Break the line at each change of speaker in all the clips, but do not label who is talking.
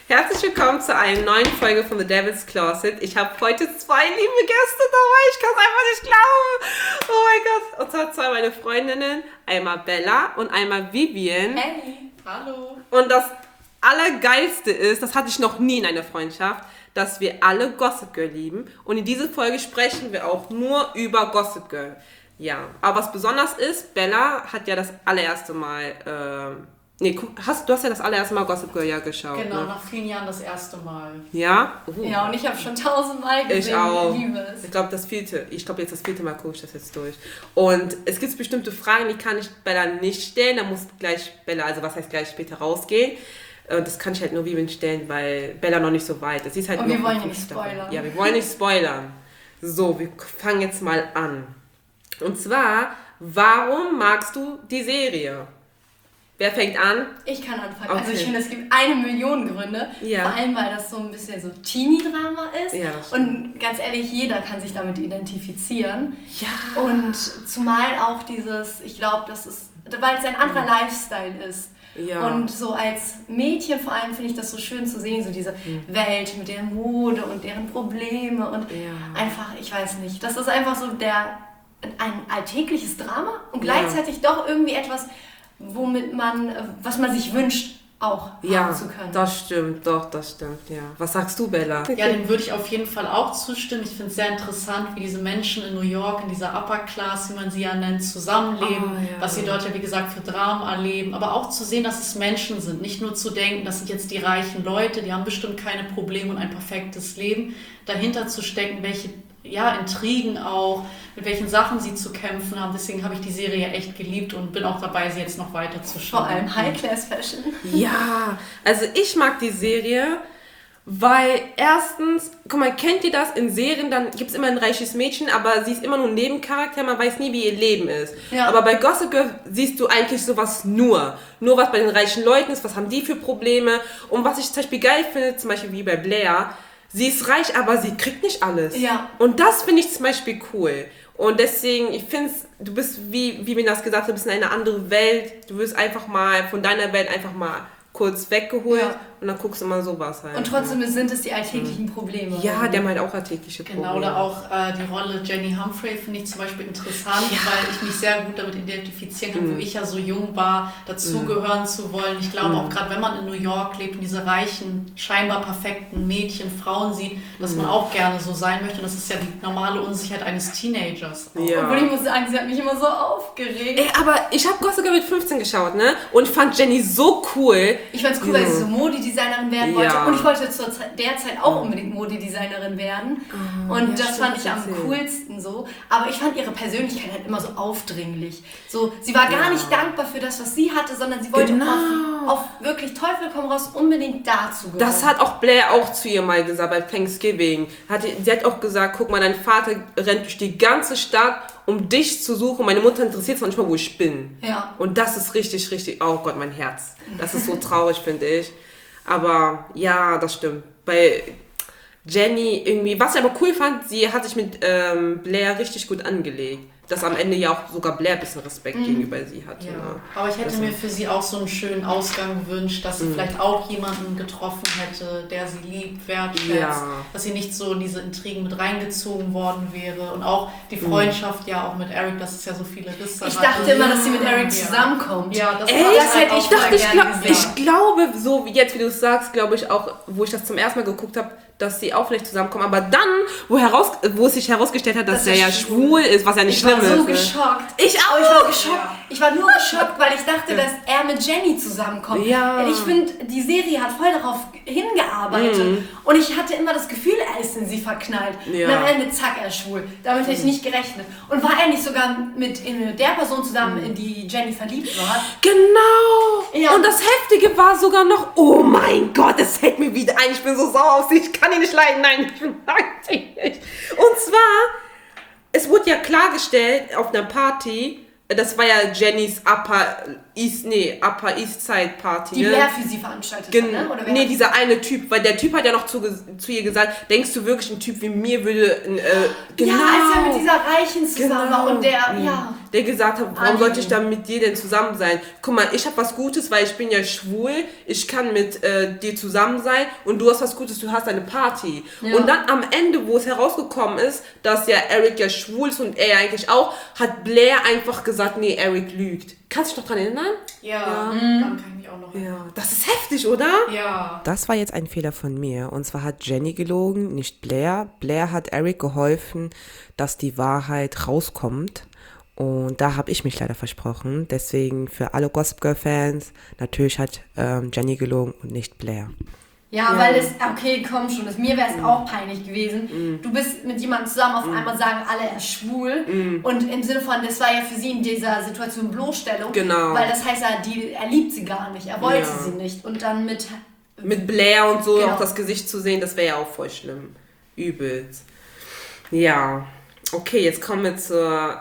Herzlich willkommen zu einer neuen Folge von The Devil's Closet. Ich habe heute 2 liebe Gäste dabei. Ich kann es einfach nicht glauben. Oh mein Gott. Und zwar 2 meine Freundinnen. Einmal Bella und einmal Vivian.
Hey. Hallo.
Und das Allergeilste ist, das hatte ich noch nie in einer Freundschaft, dass wir alle Gossip Girl lieben. Und in dieser Folge sprechen wir auch nur über Gossip Girl. Ja, aber was besonders ist, Bella hat ja das allererste Mal... du hast ja das allererste Mal Gossip Girl ja geschaut.
Genau,
ne?
nach vielen Jahren das erste Mal.
Ja?
Ja, und ich habe schon 1000-mal gesehen.
Ich auch.
Ich liebe es.
Ich glaube, jetzt das 4. Mal gucke ich das jetzt durch. Und es gibt bestimmte Fragen, die kann ich Bella nicht stellen. Da muss gleich Bella, also was heißt gleich später rausgehen. Das kann ich halt nur Vivian stellen, weil Bella noch nicht so weit ist. Sie ist halt
und
noch
wir wollen ja nicht spoilern.
Ja, wir wollen nicht spoilern. So, wir fangen jetzt mal an. Und zwar, warum magst du die Serie? Wer fängt an?
Ich kann anfangen.
Okay.
Also ich finde, es gibt 1 Million Gründe.
Ja.
Vor allem, weil das so ein bisschen so Teenie-Drama ist.
Ja, das stimmt.
Und ganz ehrlich, jeder kann sich damit identifizieren.
Ja.
Und zumal auch ich glaube, weil es ein anderer Lifestyle ist.
Ja.
Und so als Mädchen vor allem finde ich das so schön zu sehen, so diese Welt mit deren Mode und deren Probleme und einfach, ich weiß nicht, das ist einfach so ein alltägliches Drama und gleichzeitig doch irgendwie etwas, was man sich wünscht, auch haben zu können.
Das stimmt, ja. Was sagst du, Bella?
Ja, dem würde ich auf jeden Fall auch zustimmen. Ich finde es sehr interessant, wie diese Menschen in New York, in dieser Upper Class, wie man sie ja nennt, zusammenleben, was sie dort ja, wie gesagt, für Dramen erleben, aber auch zu sehen, dass es Menschen sind. Nicht nur zu denken, das sind jetzt die reichen Leute, die haben bestimmt keine Probleme und ein perfektes Leben. Dahinter zu stecken, welche Intrigen auch, mit welchen Sachen sie zu kämpfen haben. Deswegen habe ich die Serie echt geliebt und bin auch dabei, sie jetzt noch weiter zu schauen.
Vor allem High-Class-Fashion.
Ja, also ich mag die Serie, weil erstens, guck mal, kennt ihr das? In Serien, dann gibt es immer ein reiches Mädchen, aber sie ist immer nur ein Nebencharakter, man weiß nie, wie ihr Leben ist. Ja. Aber bei Gossip Girl siehst du eigentlich sowas nur was bei den reichen Leuten ist, was haben die für Probleme. Und was ich zum Beispiel geil finde, zum Beispiel wie bei Blair, sie ist reich, aber sie kriegt nicht alles.
Ja.
Und das finde ich zum Beispiel cool. Und deswegen, ich finde du bist, wie mir das gesagt hat, du bist in eine andere Welt. Du wirst einfach mal von deiner Welt einfach mal kurz weggeholt und dann guckst du mal sowas halt.
Und trotzdem sind es die alltäglichen Probleme.
Ja, der meint auch alltägliche Probleme.
Genau, oder auch die Rolle Jenny Humphrey finde ich zum Beispiel interessant, weil ich mich sehr gut damit identifizieren kann, wo ich ja so jung war, dazugehören zu wollen. Ich glaube auch gerade, wenn man in New York lebt und diese reichen, scheinbar perfekten Mädchen, Frauen sieht, dass man auch gerne so sein möchte. Und das ist ja die normale Unsicherheit eines Teenagers.
Ja.
Obwohl ich muss sagen, sie hat mich immer so aufgeregt.
Ey, aber ich habe Gossip Girl mit 15 geschaut, ne? Und fand Jenny so cool.
Ich fand's cool, weil sie so Modedesignerin werden wollte. Und ich wollte der Zeit auch unbedingt Modedesignerin werden. Und das fand ich am coolsten so. Aber ich fand ihre Persönlichkeit halt immer so aufdringlich. So, sie war gar nicht dankbar für das, was sie hatte, sondern sie wollte auf wirklich Teufel komm raus unbedingt dazu gehören.
Das hat auch Blair auch zu ihr mal gesagt bei Thanksgiving. Sie hat auch gesagt, guck mal, dein Vater rennt durch die ganze Stadt, um dich zu suchen. Meine Mutter interessiert sich nicht mal, wo ich bin.
Ja.
Und das ist richtig, richtig, oh Gott, mein Herz. Das ist so traurig, finde ich. Aber ja, das stimmt. Bei Jenny irgendwie, was ich aber cool fand, sie hat sich mit Blair richtig gut angelegt. Dass am Ende ja auch sogar Blair ein bisschen Respekt gegenüber sie hatte.
Ja.
Ne?
Aber ich hätte mir für sie auch so einen schönen Ausgang gewünscht, dass sie vielleicht auch jemanden getroffen hätte, der sie liebt, wertschätzt, dass sie nicht so in diese Intrigen mit reingezogen worden wäre. Und auch die Freundschaft ja auch mit Eric, dass es ja so viele Risse
Ich dachte immer, dass sie mit Eric zusammenkommt.
Ja, das
hätte ich voll gerne gesehen.
Ich glaube, so wie jetzt, wie du es sagst, glaube ich auch, wo ich das zum ersten Mal geguckt habe, dass sie auch vielleicht zusammenkommen. Aber dann, wo es sich herausgestellt hat, dass er ja schwul ist, was ja nicht schlimm ist.
Ich war so geschockt.
Ich auch.
Ich war geschockt. Ja. Ich war nur geschockt, weil ich dachte, dass er mit Jenny zusammenkommt.
Ja.
Ich finde, die Serie hat voll darauf hingearbeitet. Und ich hatte immer das Gefühl, er ist in sie verknallt.
Ja.
Und am Ende, zack, er ist schwul. Damit hätte ich nicht gerechnet. Und war er nicht sogar mit der Person zusammen, in die Jenny verliebt war?
Genau.
Ja.
Und das Heftige war sogar noch, oh mein Gott, das hält mir wieder ein. Ich bin so sauer auf sie. Ich kann ihn nicht leiden. Nein, ich mag sie nicht. Und zwar, es wurde ja klargestellt auf einer Party, das war ja Jennys Upper Upper East Side Party.
Die Blair für sie veranstaltet hat, ne? Oder
nee, dieser eine Typ, weil der Typ hat ja noch zu ihr gesagt, denkst du wirklich, ein Typ wie mir würde...
genau. Ja, als er mit dieser Reichen zusammen war und
der gesagt hat, warum sollte ich dann mit dir denn zusammen sein? Guck mal, ich habe was Gutes, weil ich bin ja schwul, ich kann mit dir zusammen sein und du hast was Gutes, du hast eine Party. Ja. Und dann am Ende, wo es herausgekommen ist, dass ja Eric ja schwul ist und er ja eigentlich auch, hat Blair einfach gesagt, nee, Eric lügt. Kannst du dich noch dran erinnern?
Ja. Dann kann ich mich auch noch erinnern.
Ja, das ist heftig, oder?
Ja.
Das war jetzt ein Fehler von mir. Und zwar hat Jenny gelogen, nicht Blair. Blair hat Eric geholfen, dass die Wahrheit rauskommt. Und da habe ich mich leider versprochen. Deswegen für alle Gossip Girl Fans, natürlich hat Jenny gelogen und nicht Blair.
Ja, weil okay, komm schon, mir wäre es auch peinlich gewesen. Du bist mit jemandem zusammen, auf einmal sagen alle, er ist schwul. Und im Sinne von, das war ja für sie in dieser Situation Bloßstellung.
Genau.
Weil das heißt ja, er liebt sie gar nicht, er wollte sie nicht. Und dann mit
Blair und so auch das Gesicht zu sehen, das wäre ja auch voll schlimm. Übelst. Ja. Okay, jetzt kommen wir zu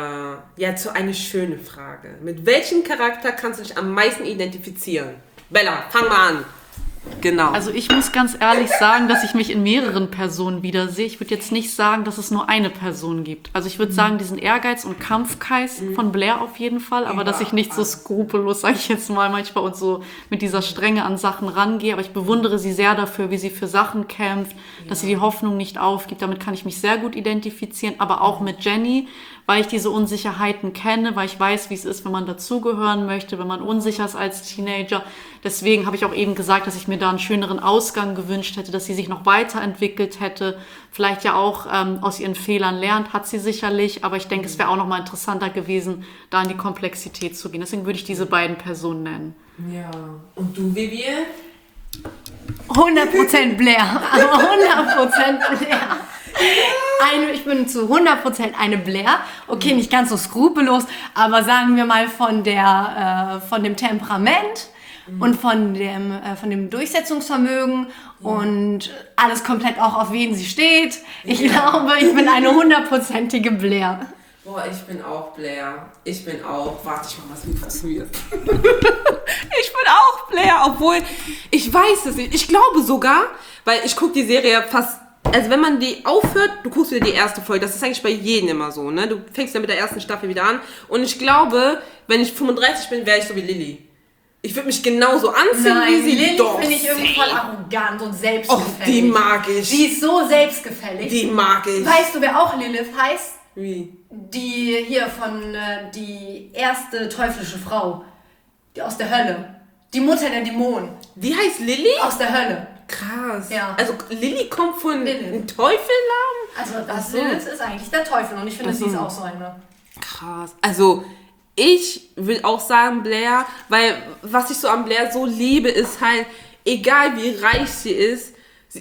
einer schönen Frage. Mit welchem Charakter kannst du dich am meisten identifizieren? Bella, fang mal an. Genau.
Also ich muss ganz ehrlich sagen, dass ich mich in mehreren Personen wiedersehe. Ich würde jetzt nicht sagen, dass es nur eine Person gibt. Also ich würde sagen, diesen Ehrgeiz und Kampfgeist von Blair auf jeden Fall, aber dass ich nicht so skrupellos, sage ich jetzt mal, manchmal und so mit dieser Strenge an Sachen rangehe. Aber ich bewundere sie sehr dafür, wie sie für Sachen kämpft, dass sie die Hoffnung nicht aufgibt. Damit kann ich mich sehr gut identifizieren, aber auch mit Jenny, weil ich diese Unsicherheiten kenne, weil ich weiß, wie es ist, wenn man dazugehören möchte, wenn man unsicher ist als Teenager. Deswegen habe ich auch eben gesagt, dass ich mir da einen schöneren Ausgang gewünscht hätte, dass sie sich noch weiterentwickelt hätte, vielleicht ja auch aus ihren Fehlern lernt, hat sie sicherlich, aber ich denke, es wäre auch noch mal interessanter gewesen, da in die Komplexität zu gehen. Deswegen würde ich diese beiden Personen nennen.
Ja. Und du, Vivian?
100% Blair, aber 100% Blair. Ich bin zu 100% eine Blair. Okay, nicht ganz so skrupellos, aber sagen wir mal von dem Temperament und von dem Durchsetzungsvermögen und alles komplett auch, auf wen sie steht. Ich glaube, ich bin eine 100%ige Blair.
Boah, ich bin auch Blair. Warte, ich mach was mit was mir. Ich bin auch Blair, obwohl ich weiß es nicht. Ich glaube sogar, weil ich gucke die Serie fast. Also wenn man die aufhört, du guckst wieder die erste Folge. Das ist eigentlich bei jedem immer so, ne? Du fängst dann mit der ersten Staffel wieder an. Und ich glaube, wenn ich 35 bin, wäre ich so wie Lilly. Ich würde mich genauso anziehen wie sie.
Lilly finde ich irgendwie voll arrogant und selbstgefällig.
Och, die mag ich.
Die ist so selbstgefällig.
Die mag ich.
Weißt du, wer auch Lilith heißt?
Wie?
Die hier von, die erste teuflische Frau. Die aus der Hölle. Die Mutter der Dämonen.
Die heißt Lilly?
Aus der Hölle.
Krass.
Ja.
Also Lilly kommt von einem Teufelnamen?
Also das Lilith ist eigentlich der Teufel und ich finde, sie ist auch so eine.
Krass. Also ich will auch sagen Blair, weil was ich so an Blair so liebe, ist halt, egal wie reich sie ist,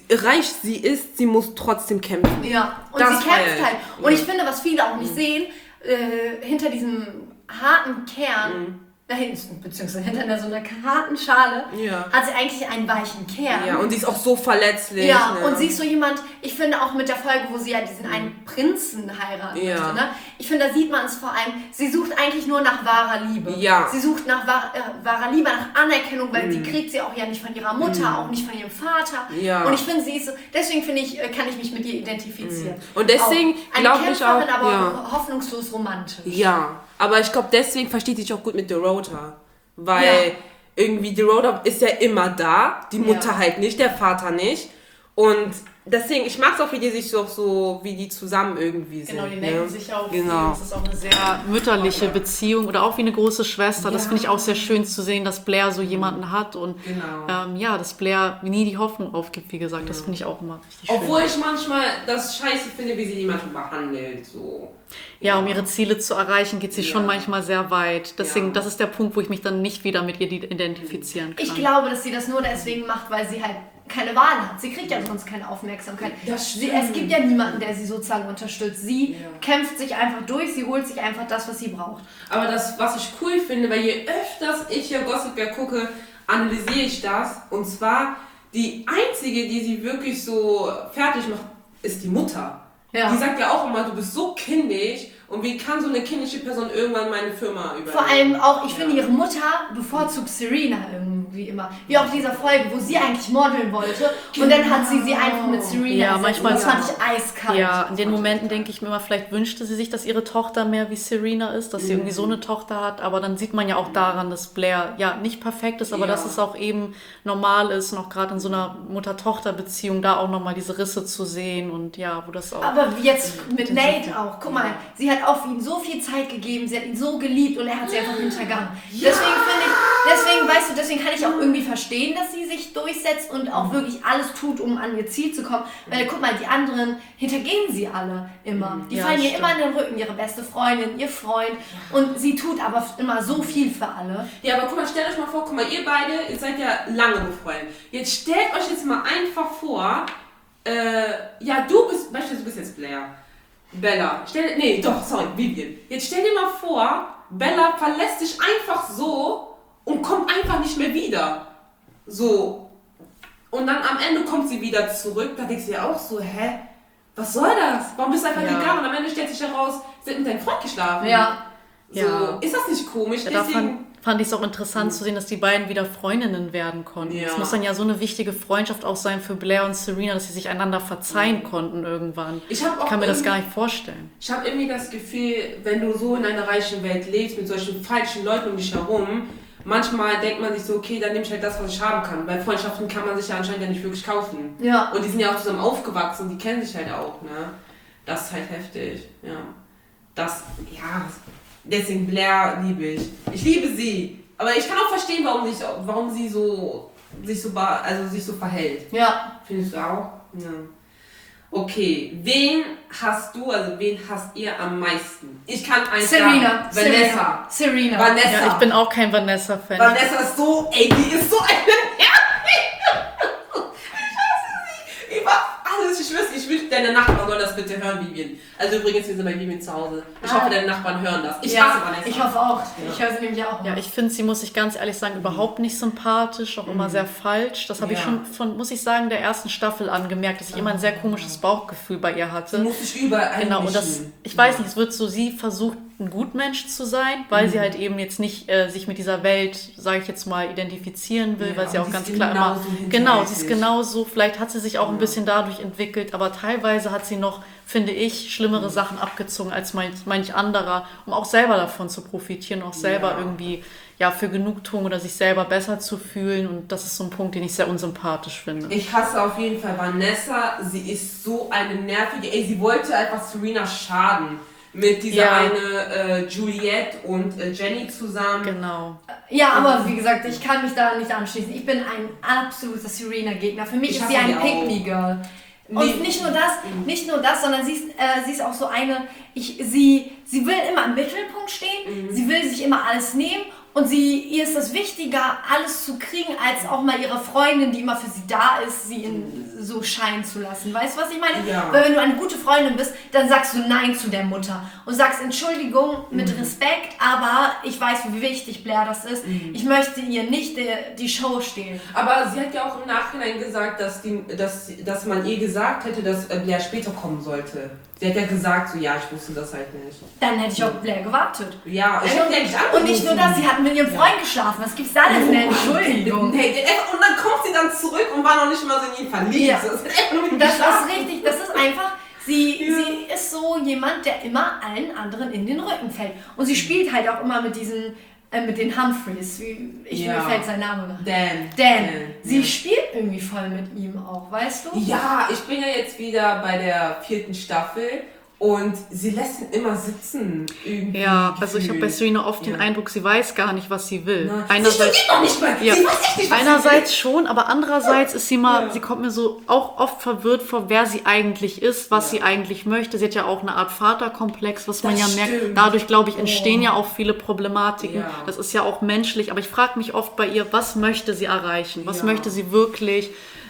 sie muss trotzdem kämpfen.
Ja, und sie kämpft halt. Und ich finde, was viele auch nicht sehen, hinter diesem harten Kern, beziehungsweise hinter so einer harten Schale, hat sie eigentlich einen weichen Kern.
Ja, und sie ist auch so verletzlich.
Ja, und sie ist so jemand, ich finde auch mit der Folge, wo sie ja diesen einen Prinzen heiraten möchte, ne? Ich finde, da sieht man es vor allem, sie sucht eigentlich nur nach wahrer Liebe.
Ja.
Sie sucht nach wahrer Liebe, nach Anerkennung, weil die kriegt sie auch ja nicht von ihrer Mutter, auch nicht von ihrem Vater. Ja. Und ich finde, sie ist so, deswegen finde ich, kann ich mich mit ihr identifizieren.
Und deswegen glaube ich auch,
aber hoffnungslos romantisch.
Ja. Aber ich glaube, deswegen versteht sie sich auch gut mit Dorota. Weil irgendwie Dorota ist ja immer da, die Mutter halt nicht, der Vater nicht. Und deswegen, ich mag es auch, wie die sich so, wie die zusammen irgendwie sind.
Genau, die necken sich auch. Genau. Das ist auch eine sehr mütterliche Beziehung oder auch wie eine große Schwester. Das finde ich auch sehr schön zu sehen, dass Blair so jemanden hat und dass Blair nie die Hoffnung aufgibt, wie gesagt. Das finde ich auch immer richtig schön.
Obwohl ich manchmal das scheiße finde, wie sie jemanden behandelt. So.
Ja, um ihre Ziele zu erreichen, geht sie schon manchmal sehr weit. Deswegen, das ist der Punkt, wo ich mich dann nicht wieder mit ihr identifizieren kann.
Ich glaube, dass sie das nur deswegen macht, weil sie halt keine Wahl hat. Sie kriegt ja sonst keine Aufmerksamkeit. Es gibt ja niemanden, der sie sozusagen unterstützt. Sie kämpft sich einfach durch, sie holt sich einfach das, was sie braucht.
Aber das, was ich cool finde, weil je öfters ich hier Gossip Girl gucke, analysiere ich das. Und zwar, die einzige, die sie wirklich so fertig macht, ist die Mutter. Ja. Die sagt ja auch immer, du bist so kindisch Und wie kann so eine kindliche Person irgendwann meine Firma übernehmen?
Vor allem auch, ich finde, ihre Mutter bevorzugt Serena irgendwie immer. Wie auch dieser Folge, wo sie eigentlich modeln wollte. Und dann hat sie einfach mit Serena
ersetzt. Manchmal,
das fand ich eiskalt.
Ja, in den Momenten denke ich mir immer, vielleicht wünschte sie sich, dass ihre Tochter mehr wie Serena ist, dass sie irgendwie so eine Tochter hat. Aber dann sieht man ja auch daran, dass Blair ja nicht perfekt ist, aber dass es auch eben normal ist, noch gerade in so einer Mutter-Tochter-Beziehung da auch nochmal diese Risse zu sehen und ja, wo das auch...
Aber jetzt mit Nate auch, guck mal, sie hat auch für ihn so viel Zeit gegeben, sie hat ihn so geliebt und er hat sie einfach hintergangen. Ja. Deswegen kann ich auch irgendwie verstehen, dass sie sich durchsetzt und auch wirklich alles tut, um an ihr Ziel zu kommen. Weil guck mal, die anderen hintergehen sie alle immer. Die fallen ihr immer in den Rücken, ihre beste Freundin, ihr Freund. Und sie tut aber immer so viel für alle.
Ja, aber guck mal, stellt euch mal vor, ihr beide, ihr seid ja lange befreundet. Jetzt stellt euch jetzt mal einfach vor, du bist jetzt Blair. Bella, Vivian. Jetzt stell dir mal vor, Bella verlässt dich einfach so und kommt einfach nicht mehr wieder. So. Und dann am Ende kommt sie wieder zurück. Da denkst du dir auch so, was soll das? Warum bist du einfach gegangen? Und am Ende stellt sich heraus, sie hat mit deinem Freund geschlafen.
Ja.
So, ist das nicht komisch?
Ja, fand ich es auch interessant zu sehen, dass die beiden wieder Freundinnen werden konnten. Es muss dann ja so eine wichtige Freundschaft auch sein für Blair und Serena, dass sie sich einander verzeihen konnten irgendwann. Ich kann mir das gar nicht vorstellen.
Ich habe irgendwie das Gefühl, wenn du so in einer reichen Welt lebst, mit solchen falschen Leuten um dich herum, manchmal denkt man sich so, okay, dann nehme ich halt das, was ich haben kann. Weil Freundschaften kann man sich ja anscheinend ja nicht wirklich kaufen. Ja. Und die sind ja auch zusammen aufgewachsen, die kennen sich halt auch, ne? Das ist halt heftig, ja. Deswegen Blair liebe ich. Ich liebe sie. Aber ich kann auch verstehen, warum sie sich so verhält. Ja. Findest du auch? Ja. Okay, wen hasst ihr am meisten? Ich kann eins sagen. Vanessa.
Ja, ich bin auch kein Vanessa-Fan.
Vanessa ist so, die ist so eine ich will, deine Nachbarn sollen das bitte hören, Vivian. Also übrigens, wir sind bei Vivian zu Hause. Ich hoffe, deine Nachbarn hören das. Ich hasse Vanessa.
Ich hoffe auch. Ich höre sie nämlich auch.
Ja, ich finde sie, muss ich ganz ehrlich sagen, überhaupt nicht sympathisch, auch immer sehr falsch. Das habe ich schon von, muss ich sagen, der ersten Staffel angemerkt, dass ich immer ein sehr komisches Bauchgefühl bei ihr hatte.
Sie muss sich überall
Genau, und ich weiß nicht, es wird so, sie versucht, ein Gutmensch zu sein, weil sie halt eben jetzt nicht sich mit dieser Welt, sage ich jetzt mal, identifizieren will, weil sie auch ganz klar immer... Genau, sie ist genauso. Vielleicht hat sie sich auch ein bisschen dadurch entwickelt, aber teilweise hat sie noch, finde ich, schlimmere Sachen abgezogen als manch anderer, um auch selber davon zu profitieren, auch selber irgendwie für Genugtuung oder sich selber besser zu fühlen, und das ist so ein Punkt, den ich sehr unsympathisch finde.
Ich hasse auf jeden Fall Vanessa, sie ist so eine nervige, sie wollte einfach Serena schaden. Mit dieser eine Juliette und Jenny zusammen.
Genau.
Ja, aber wie gesagt, ich kann mich da nicht anschließen. Ich bin ein absoluter Serena-Gegner. Für mich ist sie ein Pick-me-Girl. Und nicht nur das, sondern sie ist auch so eine, sie will immer im Mittelpunkt stehen, sie will sich immer alles nehmen und ihr ist das wichtiger, alles zu kriegen, als auch mal ihre Freundin, die immer für sie da ist, sie so scheinen zu lassen. Weißt du, was ich meine? Ja. Weil wenn du eine gute Freundin bist, dann sagst du Nein zu der Mutter und sagst Entschuldigung mit Respekt, aber ich weiß, wie wichtig Blair das ist. Ich möchte ihr nicht die Show stehlen.
Aber sie hat ja auch im Nachhinein gesagt, dass man ihr gesagt hätte, dass Blair später kommen sollte. Sie hat ja gesagt, so, ich wusste das halt nicht.
Dann hätte ich auf Blair gewartet.
Ja, ich hätte ja nicht angerufen.
Und nicht nur das, sie hat mit ihrem Freund geschlafen. Was gibt's da denn für eine Entschuldigung?
Und dann kommt sie dann zurück und war noch nicht mal so in ihn verliebt.
Ja. Das ist richtig, das ist einfach... Sie ist so jemand, der immer allen anderen in den Rücken fällt. Und sie spielt halt auch immer mit den Humphreys. Mir fällt sein Name noch. Dan. Sie spielt irgendwie voll mit ihm auch, weißt du?
Ja, ich bin ja jetzt wieder bei der 4. Staffel. Und sie lässt ihn immer sitzen.
Ja, also ich habe bei Serena oft den Eindruck, sie weiß gar nicht, was sie will.
Einerseits, sie weiß echt nicht, was
einerseits sie will. Schon, aber andererseits ist sie sie kommt mir so auch oft verwirrt vor, wer sie eigentlich ist, was sie eigentlich möchte. Sie hat ja auch eine Art Vaterkomplex, was man merkt. Dadurch, glaube ich, entstehen ja auch viele Problematiken. Ja. Das ist ja auch menschlich, aber ich frage mich oft bei ihr, was möchte sie erreichen? Was möchte sie wirklich?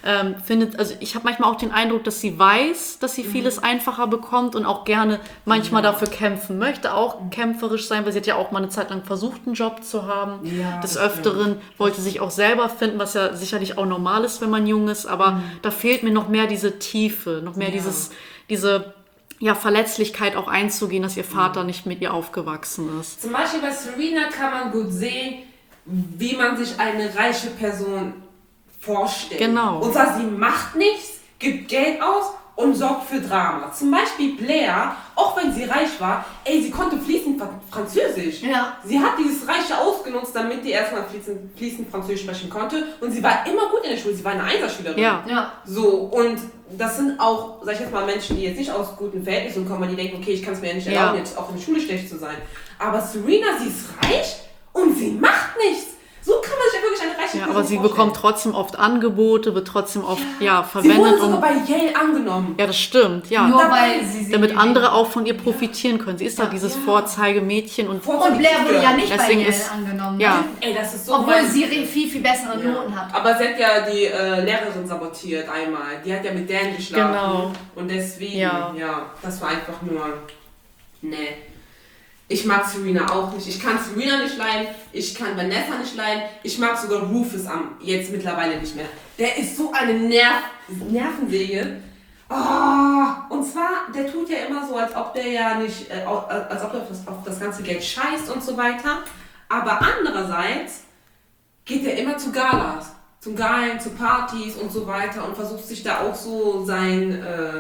Ich habe manchmal auch den Eindruck, dass sie weiß, dass sie vieles einfacher bekommt und auch gerne manchmal dafür kämpfen möchte, auch kämpferisch sein, weil sie hat ja auch mal eine Zeit lang versucht, einen Job zu haben. Ja, des Öfteren wollte sich auch selber finden, was ja sicherlich auch normal ist, wenn man jung ist, aber da fehlt mir noch mehr diese Tiefe, noch mehr diese Verletzlichkeit auch einzugehen, dass ihr Vater nicht mit ihr aufgewachsen ist.
Zum Beispiel bei Serena kann man gut sehen, wie man sich eine reiche Person vorstellt.
Genau.
Und zwar, sie macht nichts, gibt Geld aus und sorgt für Drama. Zum Beispiel Blair, auch wenn sie reich war, sie konnte fließend Französisch.
Ja.
Sie hat dieses Reiche ausgenutzt, damit die erstmal fließend Französisch sprechen konnte. Und sie war immer gut in der Schule, sie war eine Einserschülerin.
Ja.
So, und das sind auch, sag ich jetzt mal, Menschen, die jetzt nicht aus guten Verhältnissen kommen, die denken, okay, ich kann es mir ja nicht erlauben, jetzt auch in der Schule schlecht zu sein. Aber Serena, sie ist reich und sie macht nichts. So kann man sich ja wirklich eine reiche Person
aber sie
vorstellen.
bekommt trotzdem oft Angebote, wird trotzdem oft verwendet.
Sie wurde sogar bei Yale angenommen.
Ja, das stimmt, ja.
Nur weil sie
damit andere auch von ihr profitieren können. Sie ist da dieses Vorzeigemädchen. Und
Blair wurde ja nicht
deswegen
bei Yale
ist,
angenommen.
Ja.
Das ist so
obwohl sie viel, viel bessere Noten hat.
Aber sie hat ja die Lehrerin sabotiert einmal. Die hat ja mit Dan geschlafen.
Genau.
Und deswegen, das war einfach nur... Nee. Ich mag Serena auch nicht. Ich kann Serena nicht leiden. Ich kann Vanessa nicht leiden. Ich mag sogar Rufus jetzt mittlerweile nicht mehr. Der ist so eine Nervensäge. Oh, und zwar, der tut ja immer so, als ob der ja nicht, als ob er auf das ganze Geld scheißt und so weiter. Aber andererseits geht er immer zu Galas, zum Galen, zu Partys und so weiter und versucht sich da auch so seinen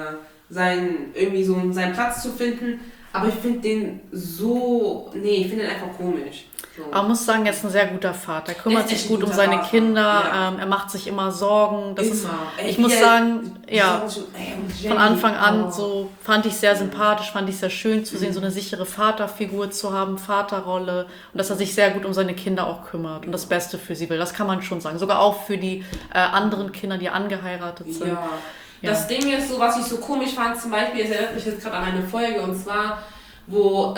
Platz zu finden. Aber ich finde den ich finde den einfach komisch. So.
Aber man muss sagen, er ist ein sehr guter Vater. Er kümmert sich gut um seine Kinder. Ja. Er macht sich immer Sorgen. Ich muss sagen, von Anfang an so fand ich sehr sympathisch, fand ich sehr schön zu sehen, so eine sichere Vaterfigur zu haben, Vaterrolle. Und dass er sich sehr gut um seine Kinder auch kümmert und das Beste für sie will. Das kann man schon sagen. Sogar auch für die anderen Kinder, die angeheiratet sind.
Ja. Das Ding ist so, was ich so komisch fand, zum Beispiel, es erinnert mich jetzt gerade an eine Folge, und zwar, wo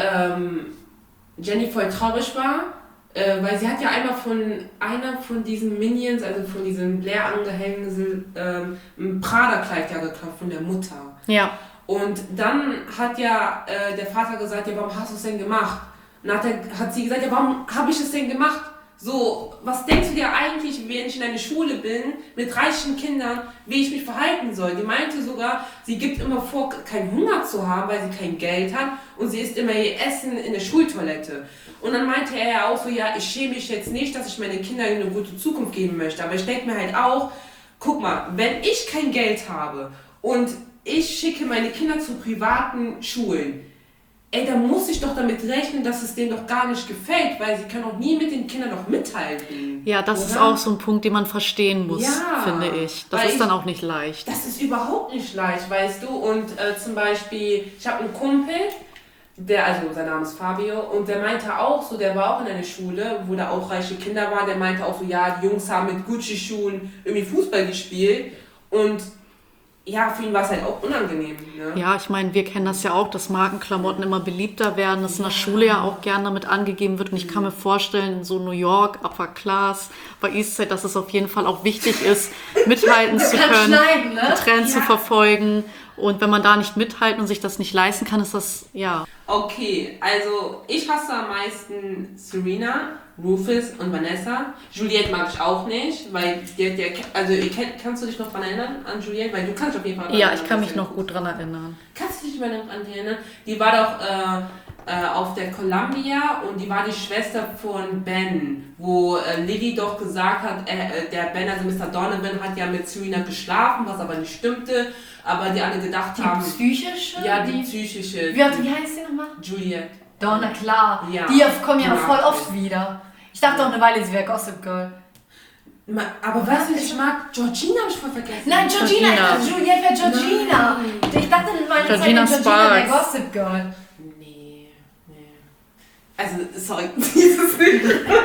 Jenny voll traurig war, weil sie hat ja einmal von einer von diesen Minions, also von diesen Blair-Angehängen, ein Prada-Kleid ja gekauft von der Mutter.
Ja.
Und dann hat ja der Vater gesagt, ja, warum hast du es denn gemacht? Und dann hat sie gesagt, ja, warum habe ich es denn gemacht? So, was denkst du dir eigentlich, wenn ich in einer Schule bin, mit reichen Kindern, wie ich mich verhalten soll? Die meinte sogar, sie gibt immer vor, keinen Hunger zu haben, weil sie kein Geld hat, und sie isst immer ihr Essen in der Schultoilette. Und dann meinte er ja auch so, ja, ich schäme mich jetzt nicht, dass ich meine Kindern eine gute Zukunft geben möchte. Aber ich denke mir halt auch, guck mal, wenn ich kein Geld habe und ich schicke meine Kinder zu privaten Schulen, da muss ich doch damit rechnen, dass es denen doch gar nicht gefällt, weil sie können auch nie mit den Kindern noch mithalten.
Ja, das ist auch so ein Punkt, den man verstehen muss, finde ich. Das ist dann auch nicht leicht.
Das ist überhaupt nicht leicht, weißt du. Und zum Beispiel, ich habe einen Kumpel, sein Name ist Fabio, und der meinte auch so, der war auch in einer Schule, wo da auch reiche Kinder waren, der meinte auch so, ja, die Jungs haben mit Gucci-Schuhen irgendwie Fußball gespielt, und ja, für ihn war es halt auch unangenehm. Ne?
Ja, ich meine, wir kennen das ja auch, dass Markenklamotten immer beliebter werden, dass in der Schule ja auch gerne damit angegeben wird. Und ich kann mir vorstellen, in so New York, Upper Class, bei Eastside, dass es auf jeden Fall auch wichtig ist, mithalten zu können, die Trends zu verfolgen. Und wenn man da nicht mithalten und sich das nicht leisten kann, ist das,
Okay, also ich hasse am meisten Serena, Rufus und Vanessa. Juliette mag ich auch nicht, weil kannst du dich noch daran erinnern, an Juliette? Weil du kannst dich auf jeden Fall
daran erinnern. Ja, ich kann mich noch gut daran erinnern.
Kannst du dich mal daran erinnern? Die war doch auf der Columbia, und die war die Schwester von Ben, wo Lily doch gesagt hat, der Ben, also Mr. Donovan, hat ja mit Serena geschlafen, was aber nicht stimmte, aber die alle gedacht haben...
Die psychische?
Ja, die psychische.
Wie heißt die nochmal?
Juliette.
Doch, na klar.
Ja.
Die kommen ja voll oft wieder. Ich dachte auch eine Weile, sie wäre Gossip Girl.
Aber weißt du, ich mag Georgina, habe ich voll vergessen.
Nein, Georgina. Ich dachte, Juliette wäre Georgina. Nein. Ich dachte, meine Georgina wäre Gossip Girl.
Nee. Also, sorry, dieses nicht.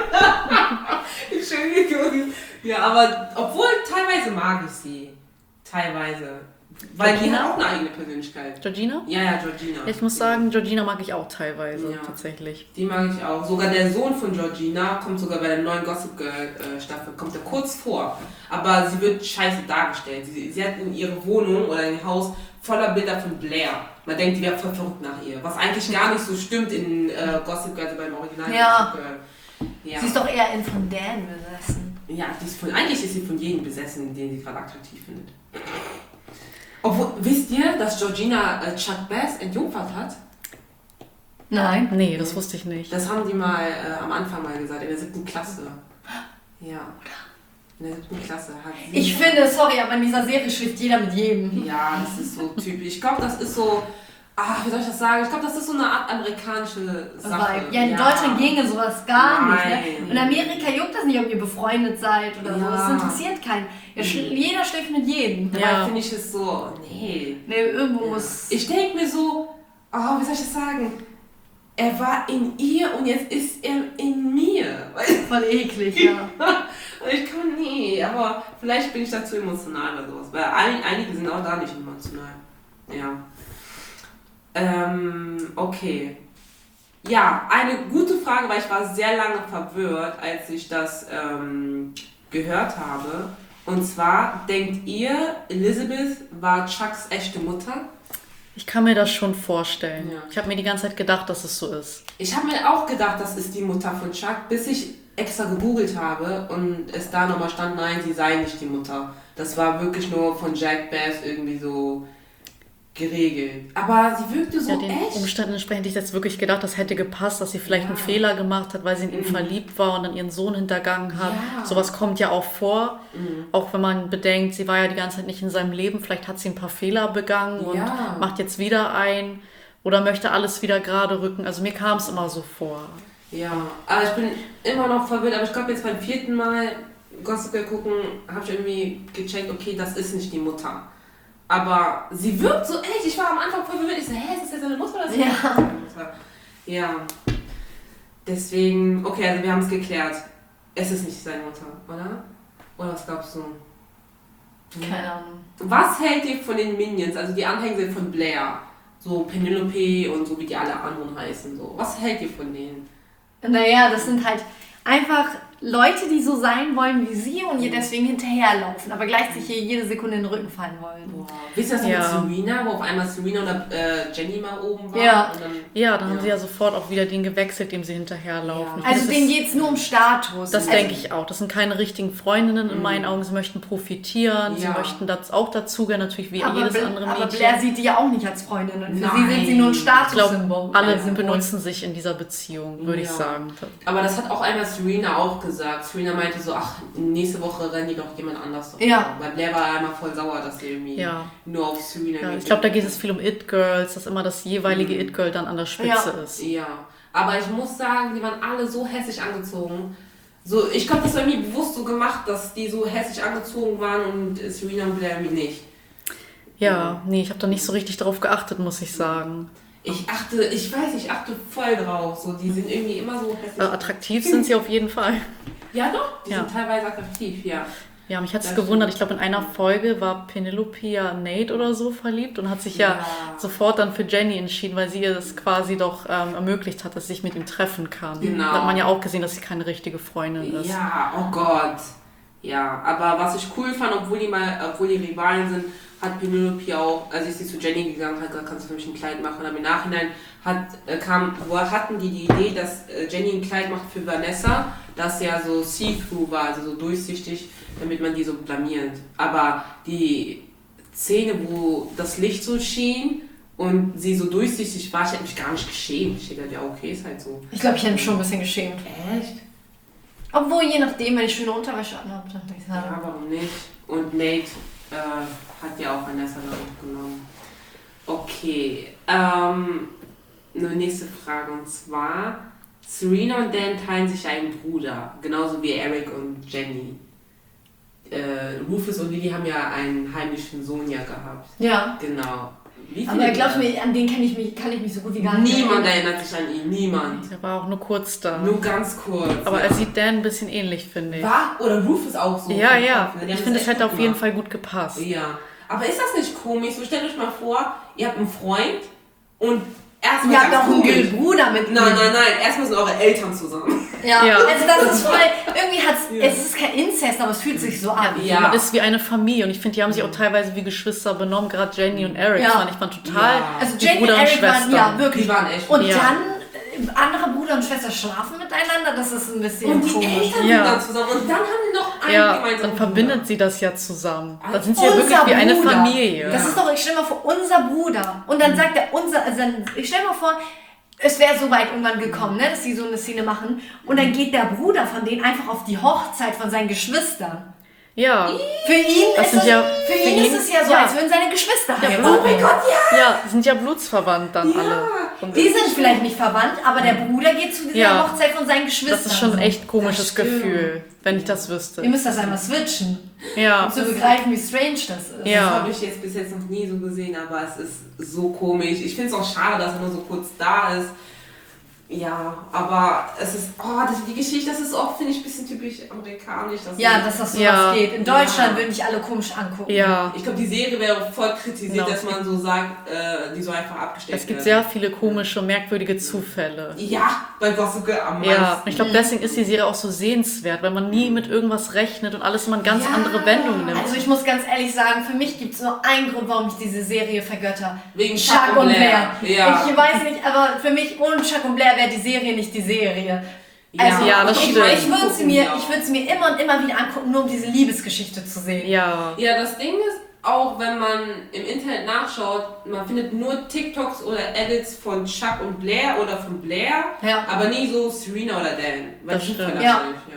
Entschuldigung. Ja, aber obwohl, teilweise mag ich sie. Teilweise. Weil die hat auch eine eigene Persönlichkeit.
Georgina?
Ja, Georgina.
Ich muss sagen, Georgina mag ich auch teilweise, tatsächlich.
Die mag ich auch. Sogar der Sohn von Georgina kommt sogar bei der neuen Gossip Girl Staffel, kommt er kurz vor. Aber sie wird scheiße dargestellt. Sie hat in ihre Wohnung oder in ihr Haus voller Bilder von Blair. Man denkt, die wäre voll verrückt nach ihr. Was eigentlich gar nicht so stimmt in Gossip Girl, also beim Original Gossip Girl. Ja.
Sie ist doch eher von Dan besessen.
Ja, eigentlich ist sie von jedem besessen, den sie gerade attraktiv findet. Obwohl, wisst ihr, dass Georgina Chuck Bass entjungfert hat?
Nein.
Nee, das wusste ich nicht.
Das haben die mal am Anfang mal gesagt, in der 7. Klasse. Ja. In der 7. Klasse hat sie...
Ich finde, sorry, aber in dieser Serie schläft jeder mit jedem.
Ja, das ist so typisch. Ich glaube, das ist so... wie soll ich das sagen? Ich glaube, das ist so eine Art amerikanische Sache.
Ja, in Deutschland ginge sowas gar nicht. Ne?
Nein.
In Amerika juckt das nicht, ob ihr befreundet seid oder so. Das interessiert keinen. Ja, jeder schläft mit jedem.
Dabei finde ich es so... Nee,
irgendwo muss...
Ich denke mir so... wie soll ich das sagen? Er war in ihr und jetzt ist er in mir.
Voll eklig, ja.
Ich kann nie, aber vielleicht bin ich dazu emotional oder sowas. Weil einige sind auch da nicht emotional. Ja. Okay. Ja, eine gute Frage, weil ich war sehr lange verwirrt, als ich das gehört habe. Und zwar, denkt ihr, Elizabeth war Chucks echte Mutter?
Ich kann mir das schon vorstellen.
Ja.
Ich habe mir die ganze Zeit gedacht, dass es so ist.
Ich habe mir auch gedacht, das ist die Mutter von Chuck, bis ich extra gegoogelt habe und es da nochmal stand, nein, sie sei nicht die Mutter. Das war wirklich nur von Jack Bass irgendwie so geregelt. Aber sie wirkte so
den
echt.
Umständen entsprechend hätte ich jetzt wirklich gedacht, das hätte gepasst, dass sie vielleicht einen Fehler gemacht hat, weil sie in ihn verliebt war und dann ihren Sohn hintergangen hat.
Ja.
Sowas kommt ja auch vor. Auch wenn man bedenkt, sie war ja die ganze Zeit nicht in seinem Leben. Vielleicht hat sie ein paar Fehler begangen und macht jetzt wieder ein oder möchte alles wieder gerade rücken. Also mir kam es immer so vor.
Ja, aber ich bin immer noch verwirrt. Aber ich glaube, jetzt beim 4. Mal Gossip Girl gucken, habe ich irgendwie gecheckt, okay, das ist nicht die Mutter. Aber sie wirkt so echt. Ich war am Anfang voll verwirrt. Ich so, ist das jetzt seine Mutter oder ist das seine Mutter? Ja. Deswegen, okay, also wir haben es geklärt. Es ist nicht seine Mutter, oder? Oder was glaubst du?
Keine Ahnung.
Was hält ihr von den Minions, also die Anhängsel von Blair? So Penelope und so wie die alle anderen heißen. So. Was hält ihr von denen?
Naja, das sind halt einfach Leute, die so sein wollen wie sie und ihr deswegen hinterherlaufen, aber gleichzeitig ihr jede Sekunde in den Rücken fallen wollen.
Boah. Wisst ihr das mit Serena, wo auf einmal Serena oder Jenny mal oben war?
Ja,
dann haben sie ja sofort auch wieder den gewechselt, dem sie hinterherlaufen.
Ja. Also denen geht es nur um Status.
Das denke ich auch. Das sind keine richtigen Freundinnen in meinen Augen. Sie möchten profitieren, sie möchten auch dazugehören, natürlich wie jedes andere Mädchen.
Aber Blair sieht die ja auch nicht als Freundin und für sie sind sie nur ein Statussymbol.
Ich glaube, alle benutzen sich in dieser Beziehung, würde ich sagen.
Aber das hat auch einmal Serena auch gesagt. Serena meinte so, nächste Woche rennen die doch jemand anders.
Ja.
Weil Blair war einmal voll sauer, dass sie irgendwie nur auf Serena geht.
Ich glaube, da geht es viel um It-Girls, dass immer das jeweilige It-Girl dann an der Spitze ist.
Ja, aber ich muss sagen, die waren alle so hässlich angezogen. So, ich glaube, das war irgendwie bewusst so gemacht, dass die so hässlich angezogen waren und Serena und Blair irgendwie nicht.
Ja, nee, ich habe da nicht so richtig drauf geachtet, muss ich sagen.
Ich achte voll drauf. So, die sind irgendwie immer so hässlich.
Attraktiv sind sie auf jeden Fall.
Ja doch, die sind teilweise attraktiv, ja.
Ja, mich hat es gewundert. Ich glaube, in einer Folge war Penelope ja Nate oder so verliebt und hat sich ja sofort dann für Jenny entschieden, weil sie ihr das quasi doch ermöglicht hat, dass sie sich mit ihm treffen kann.
Genau.
Da hat man ja auch gesehen, dass sie keine richtige Freundin ist.
Ja, oh Gott. Ja, aber was ich cool fand, obwohl die Rivalen sind, hat Penelope auch, als ich sie zu Jenny gegangen hat, gesagt, kannst du für mich ein Kleid machen? Aber im Nachhinein hatten die Idee, dass Jenny ein Kleid macht für Vanessa, das ja so see-through war, also so durchsichtig, damit man die so blamiert. Aber die Szene, wo das Licht so schien und sie so durchsichtig war, ich hätte mich gar nicht geschämt. Ich dachte, ja okay, ist halt so.
Ich glaube, ich hätte mich schon ein bisschen geschämt.
Echt?
Obwohl, je nachdem, wenn ich schöne Unterwäsche anhabe, dann denke ich,
ja, warum nicht? Und Nate hat ja auch Vanessa da aufgenommen. Okay, eine nächste Frage und zwar, Serena und Dan teilen sich einen Bruder, genauso wie Eric und Jenny. Rufus und Lily haben ja einen heimlichen Sohn ja gehabt.
Ja.
Genau.
Aber glaubst du mir, an den kann ich mich so gut wie gar nicht
Niemand erinnert sich an ihn, niemand.
Er war auch nur kurz da.
Nur ganz kurz.
Aber er sieht Dan ein bisschen ähnlich, finde ich.
War? Oder Rufus auch so?
Ja, ja. Ich finde, es hätte auf jeden Fall gut gepasst.
Ja. Aber ist das nicht komisch? So, stellt euch mal vor, ihr habt einen Freund und erstmal.
Ihr habt auch einen Bruder mit.
Nein. Erstmal sind eure Eltern zusammen.
Ja. Also das ist voll. Irgendwie es ist kein Inzest, aber es fühlt sich so an.
Ja. Man ist wie eine Familie und ich finde, die haben sich auch teilweise wie Geschwister benommen. Gerade Jenny und Eric fand ich total.
Also Jenny und Eric waren wirklich.
Die waren echt.
Und dann andere Bruder und Schwester schlafen miteinander, das ist ein bisschen
und die
komisch.
Eltern sind dann zusammen und dann haben die noch einen gemeinsamen
dann verbindet sie das ja zusammen. Dann sind sie
Unser
ja wirklich wie eine
Bruder.
Familie.
Das ist doch, ich stell mal vor, unser Bruder. Und dann sagt er ich stell mal vor, es wäre so weit irgendwann gekommen, ne, dass die so eine Szene machen. Und dann geht der Bruder von denen einfach auf die Hochzeit von seinen Geschwistern.
Ja.
Für ihn
Das
ist
sind ja-
es ja so, als würden seine Geschwister heiraten.
Oh mein Gott, ja!
Ja, die sind ja blutsverwandt dann alle. Und
Die sind vielleicht nicht verwandt, aber der Bruder geht zu dieser Hochzeit von seinen Geschwistern.
das ist schon ein echt komisches Gefühl, wenn ich das wüsste.
Ihr müsst das einmal switchen,
Ja.
um zu begreifen, wie strange das ist.
Ja.
Das habe ich jetzt bis jetzt noch nie so gesehen, aber es ist so komisch. Ich finde es auch schade, dass er nur so kurz da ist. Ja, aber es ist, die Geschichte, das ist auch, finde ich, ein bisschen typisch amerikanisch.
Dass das sowas geht. In Deutschland würden dich alle komisch angucken.
Ja.
Ich glaube, die Serie wäre voll kritisiert,
Genau.
dass man so sagt, die so einfach abgestellt
Es gibt
werden.
sehr viele komische, merkwürdige Zufälle.
Ja, bei Gossip Girl am meisten.
Ja, und ich glaube, deswegen ist die Serie auch so sehenswert, weil man nie mit irgendwas rechnet und alles immer eine ganz andere Wendung nimmt.
Also ich muss ganz ehrlich sagen, für mich gibt es nur einen Grund, warum ich diese Serie vergötter.
Wegen
Chuck und Blair.
Ja.
Ich weiß nicht, aber für mich ohne Chuck und Blair wäre die Serie nicht die Serie. Also,
Ja, das stimmt.
Ich würde sie mir immer und immer wieder angucken, nur um diese Liebesgeschichte zu sehen.
Ja.
Ja, das Ding ist, auch wenn man im Internet nachschaut, man findet nur TikToks oder Edits von Chuck und Blair oder von Blair, aber nie so Serena oder Dan. Weil
Das
die
stimmt.
verlassen nicht,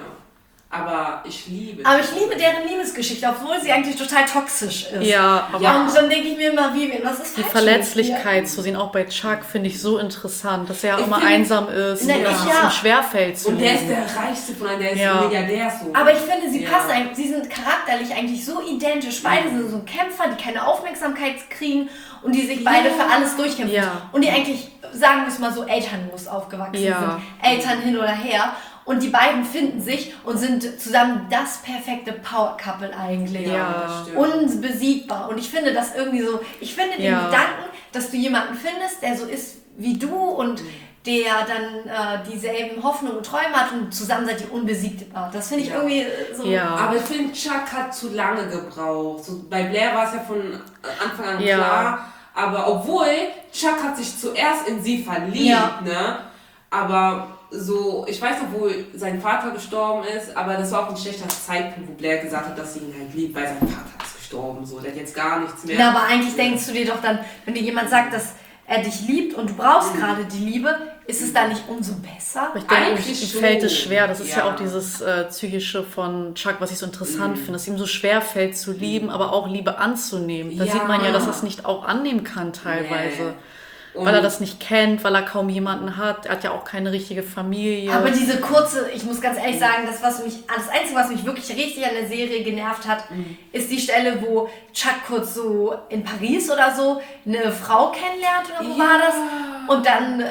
Aber ich liebe
Aber ich liebe deren Liebesgeschichte, obwohl sie eigentlich total toxisch ist.
Ja, aber
Und dann denke ich mir immer, was ist
die
falsch
Verletzlichkeit zu sehen, auch bei Chuck, finde ich so interessant, dass er
Ich
immer
finde-
einsam ist und dass es ihm schwerfällt zu
Und der ist
leben.
der reichste von allen, der ist
Ja.
Milliardär so.
Aber ich finde, sie passen eigentlich, sie sind charakterlich eigentlich so identisch. Beide sind so Kämpfer, die keine Aufmerksamkeit kriegen und die sich beide für alles durchkämpfen.
Ja.
Und die eigentlich, sagen wir es mal so, elternlos aufgewachsen
Ja.
sind. Eltern hin oder her. Und die beiden finden sich und sind zusammen das perfekte Power-Couple eigentlich.
Ja.
das stimmt.
Unbesiegbar. Und ich finde das irgendwie so, ich finde den
Ja.
Gedanken, dass du jemanden findest, der so ist wie du und der dann dieselben Hoffnungen und Träume hat und zusammen seid ihr unbesiegbar. Das finde ich irgendwie so...
Ja.
Aber ich finde, Chuck hat zu lange gebraucht. So, bei Blair war es ja von Anfang an
Ja.
klar. Aber obwohl, Chuck hat sich zuerst in sie verliebt, ne? Aber so, ich weiß noch, wo sein Vater gestorben ist, aber das war auch ein schlechter Zeitpunkt, wo Blair gesagt hat, dass sie ihn halt liebt, weil sein Vater ist gestorben. So, der hat jetzt gar nichts mehr.
Na, aber eigentlich denkst du dir doch dann, wenn dir jemand sagt, dass er dich liebt und du brauchst gerade die Liebe, ist es dann nicht umso besser?
Ich denke,
Eigentlich
ihm
schon.
fällt es schwer. Das ist ja,
Ja.
auch dieses Psychische von Chuck, was ich so interessant finde, dass ihm so schwer fällt zu lieben, aber auch Liebe anzunehmen. Da
Ja.
sieht man ja, dass er es nicht auch annehmen kann teilweise.
Nee.
Weil er das nicht kennt, weil er kaum jemanden hat. Er hat ja auch keine richtige Familie.
Aber diese kurze, ich muss ganz ehrlich sagen, das Einzige, was mich wirklich richtig an der Serie genervt hat, ist die Stelle, wo Chuck kurz so in Paris oder so eine Frau kennenlernt, oder wo war das? Und dann,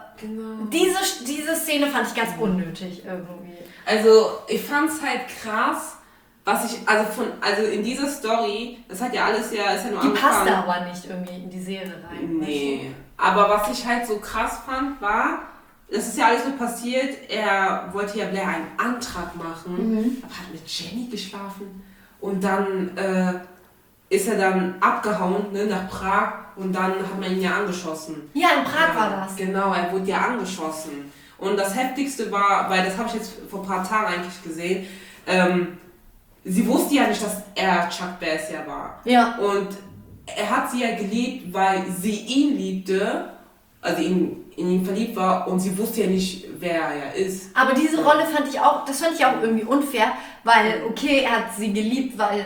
diese Szene fand ich ganz unnötig irgendwie.
Also, ich fand's halt krass, also in dieser Story, das hat ja alles ist ja nur
Die
angefangen.
passte aber nicht irgendwie in die Serie rein.
Nee. Aber was ich halt so krass fand, war, das ist ja alles so passiert, er wollte ja Blair einen Antrag machen, aber hat mit Jenny geschlafen und dann ist er dann abgehauen, ne, nach Prag und dann hat man ihn ja angeschossen.
Ja, in Prag war das.
Genau, er wurde ja angeschossen. Und das Heftigste war, weil das habe ich jetzt vor ein paar Tagen eigentlich gesehen, sie wusste ja nicht, dass er Chuck Bass ja war.
Ja.
Und er hat sie ja geliebt, weil sie ihn liebte, also in ihn verliebt war und sie wusste ja nicht, wer er ist.
Aber diese Rolle fand ich auch irgendwie unfair, weil, okay, er hat sie geliebt, weil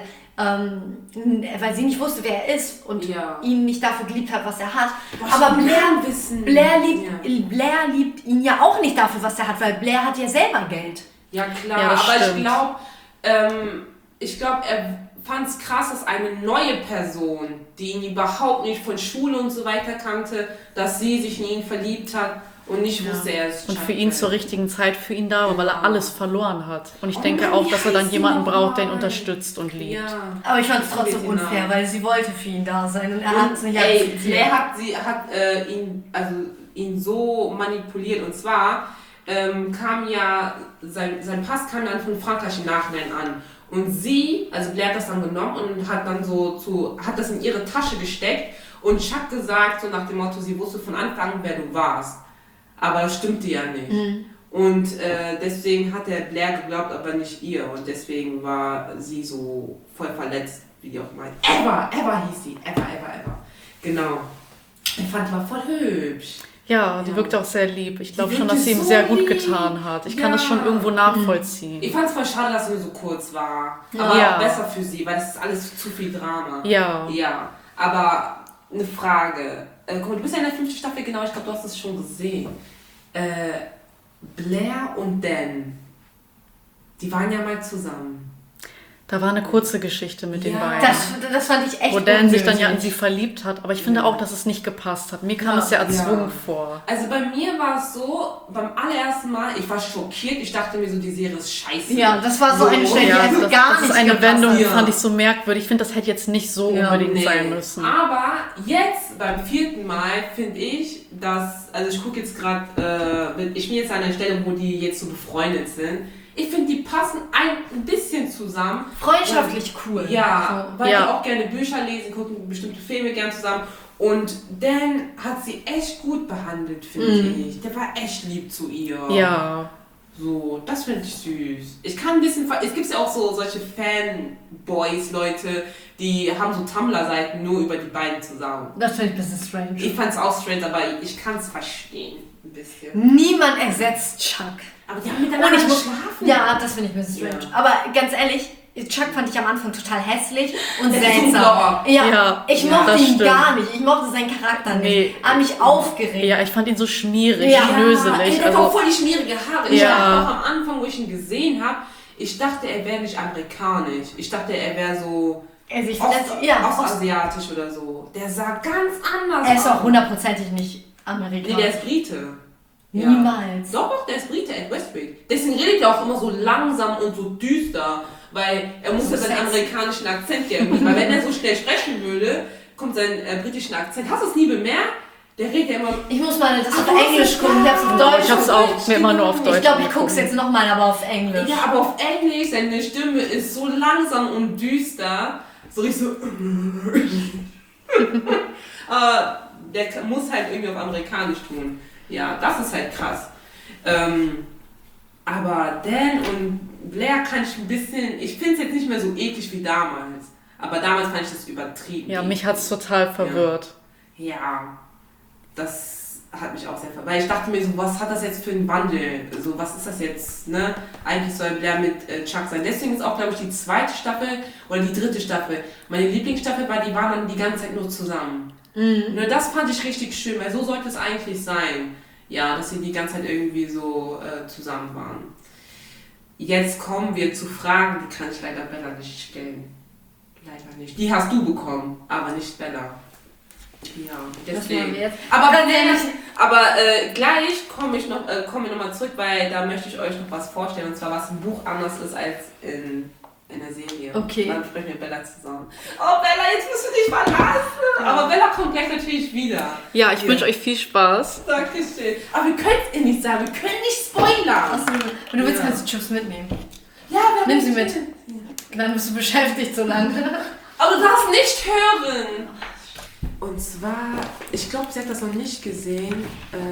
sie nicht wusste, wer er ist und ihn nicht dafür geliebt hat, was er hat. Aber Blair liebt ihn ja auch nicht dafür, was er hat, weil Blair hat ja selber Geld.
Ja klar,
Ja, das
aber
stimmt.
ich glaube, er fand es krass, dass eine neue Person, die ihn überhaupt nicht von Schule und so weiter kannte, dass sie sich in ihn verliebt hat und nicht wusste, er ist
Und
Chuck
für ihn
Bass.
zur richtigen Zeit für ihn da war, weil er alles verloren hat. Und ich
Oh
denke
Mann,
auch,
wie
dass er dann
heißt sie
jemanden braucht, der ihn
nochmal?
unterstützt und liebt.
Ja.
Aber ich fand es trotzdem
Genau.
unfair, weil sie wollte für ihn da sein und er hat es nicht
Ey,
akzeptiert.
Blair hat ihn so manipuliert und zwar kam ja sein Pass kam dann von Frankreich im Nachhinein an und sie, also Blair hat das dann genommen und hat dann hat das in ihre Tasche gesteckt und Chuck gesagt so nach dem Motto, sie wusste von Anfang an, wer du warst. Aber das stimmte ja nicht. Und deswegen hat der Blair geglaubt, aber nicht ihr. Und deswegen war sie so voll verletzt, wie die auch meint. Eva hieß sie. Eva. Genau. Ich fand die war voll hübsch.
Ja, die wirkt auch sehr lieb. Ich glaube schon, dass sie ihm so sehr gut getan hat. Ich kann das schon irgendwo nachvollziehen.
Ich fand es voll schade, dass sie nur so kurz war. Aber auch besser für sie, weil das ist alles zu viel Drama. Ja. Aber eine Frage. Guck mal, du bist ja in der 5. Staffel, genau, ich glaube, du hast es schon gesehen. Blair und Dan, die waren ja mal zusammen.
Da war eine kurze Geschichte mit den beiden.
Das fand ich echt
wo Dan sich dann ja in sie verliebt hat. Aber ich finde auch, dass es nicht gepasst hat. Mir kam es ja erzwungen vor.
Also bei mir war es so, beim allerersten Mal, ich war schockiert. Ich dachte mir so, die Serie ist scheiße.
Ja, das war so eine Stelle, die einfach gar nicht
Das ist eine Wendung, die fand ich so merkwürdig. Ich finde, das hätte jetzt nicht so unbedingt sein müssen.
Aber jetzt, beim 4. Mal, finde ich, dass, also ich gucke jetzt gerade, ich bin jetzt an einer Stelle, wo die jetzt so befreundet sind. Ich finde, die passen ein bisschen zusammen.
Freundschaftlich cool.
Ja, so. Weil die auch gerne Bücher lesen, gucken bestimmte Filme gerne zusammen. Und Dan hat sie echt gut behandelt, finde ich. Der war echt lieb zu ihr.
Ja.
So, das finde ich süß. Ich kann ein bisschen, es gibt ja auch so solche Fanboys, Leute, die haben so Tumblr-Seiten nur über die beiden zusammen.
Das finde ich ein bisschen strange.
Ich fand es auch strange, aber ich kann es verstehen. Ein bisschen.
Niemand ersetzt Chuck.
Aber die haben miteinander geschlafen.
Ja, das finde ich ein bisschen strange. Ja. Aber ganz ehrlich, Chuck fand ich am Anfang total hässlich und
seltsam.
Ich mochte ihn gar nicht. Ich mochte seinen Charakter nicht. Er hat mich aufgeregt.
Ja, ich fand ihn so schmierig, schnöselig.
Er hat auch voll die schmierige Haare. Ich dachte auch am Anfang, wo ich ihn gesehen habe, ich dachte, er wäre nicht amerikanisch. Ich dachte, er wäre so ostasiatisch oder so. Der sah ganz anders aus.
Er ist auch hundertprozentig nicht amerikanisch.
Nee, der ist Brite.
Ja. Niemals.
Doch, der ist Brite, Ed Westwick. Deswegen redet er auch immer so langsam und so düster, weil er muss ja seinen amerikanischen Akzent geben. Weil wenn er so schnell sprechen würde, kommt sein britischen Akzent. Hast du es nie bemerkt? Der redet ja immer...
Ich muss mal das auf Englisch gucken, ich hab's auf Deutsch.
Ich hab's auch mir immer nur auf Deutsch.
Ich glaube, ich guck's jetzt nochmal, aber auf Englisch.
Ja, aber auf Englisch, seine Stimme ist so langsam und düster. So richtig so... der muss halt irgendwie auf amerikanisch tun. Ja, das ist halt krass. Aber Dan und Blair kann ich ein bisschen, ich finde es jetzt nicht mehr so eklig wie damals. Aber damals fand ich das übertrieben.
Ja, mich hat es total verwirrt.
Ja, das hat mich auch sehr verwirrt. Weil ich dachte mir so, was hat das jetzt für einen Wandel? So, was ist das jetzt, ne? Eigentlich soll Blair mit Chuck sein. Deswegen ist auch, glaube ich, die 2. Staffel oder die 3. Staffel. Meine Lieblingsstaffel war, die waren dann die ganze Zeit nur zusammen. Nur das fand ich richtig schön, weil so sollte es eigentlich sein. Ja, dass sie die ganze Zeit irgendwie so zusammen waren. Jetzt kommen wir zu Fragen, die kann ich leider Bella nicht stellen. Leider nicht. Die hast du bekommen, aber nicht Bella. Ja, deswegen. Aber gleich komme wir nochmal zurück, weil da möchte ich euch noch was vorstellen. Und zwar, was im Buch anders ist als in der Serie.
Okay.
Dann sprechen wir Bella zusammen. Oh Bella, jetzt musst du dich verlassen. Aber Bella kommt gleich natürlich wieder.
Ja, ich wünsche euch viel Spaß.
Dankeschön. Aber wir können es nicht sagen, wir können nicht spoilern.
Und du willst kannst du Chips mitnehmen.
Ja,
nimm sie mit. Dann bist du beschäftigt so lange.
Aber du darfst nicht hören. Und zwar, ich glaube, sie hat das noch nicht gesehen.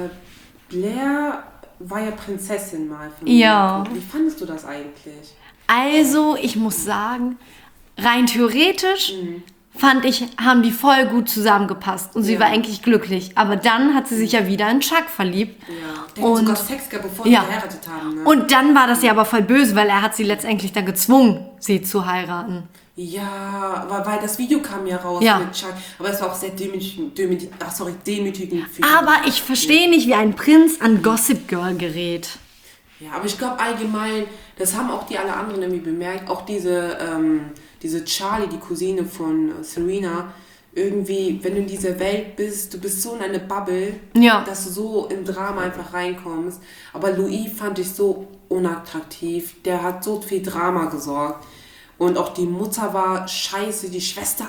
Blair war ja Prinzessin mal.
Ja.
Wie fandest du das eigentlich?
Also, ich muss sagen, rein theoretisch fand ich, haben die voll gut zusammengepasst und sie war eigentlich glücklich. Aber dann hat sie sich ja wieder in Chuck verliebt.
Ja. Der hat sogar Sex gehabt, bevor sie geheiratet haben. Ne?
Und dann war das ja aber voll böse, weil er hat sie letztendlich dann gezwungen, sie zu heiraten.
Ja, weil das Video kam ja raus mit Chuck. Aber es war auch sehr demütigend für ihn.
Aber ich verstehe nicht, wie ein Prinz an Gossip Girl gerät.
Ja, aber ich glaube allgemein, das haben auch die alle anderen irgendwie bemerkt, auch diese Charlie, die Cousine von Serena, irgendwie, wenn du in dieser Welt bist, du bist so in eine Bubble, dass du so im Drama einfach reinkommst. Aber Louis fand ich so unattraktiv, der hat so viel Drama gesorgt. Und auch die Mutter war scheiße, die Schwester,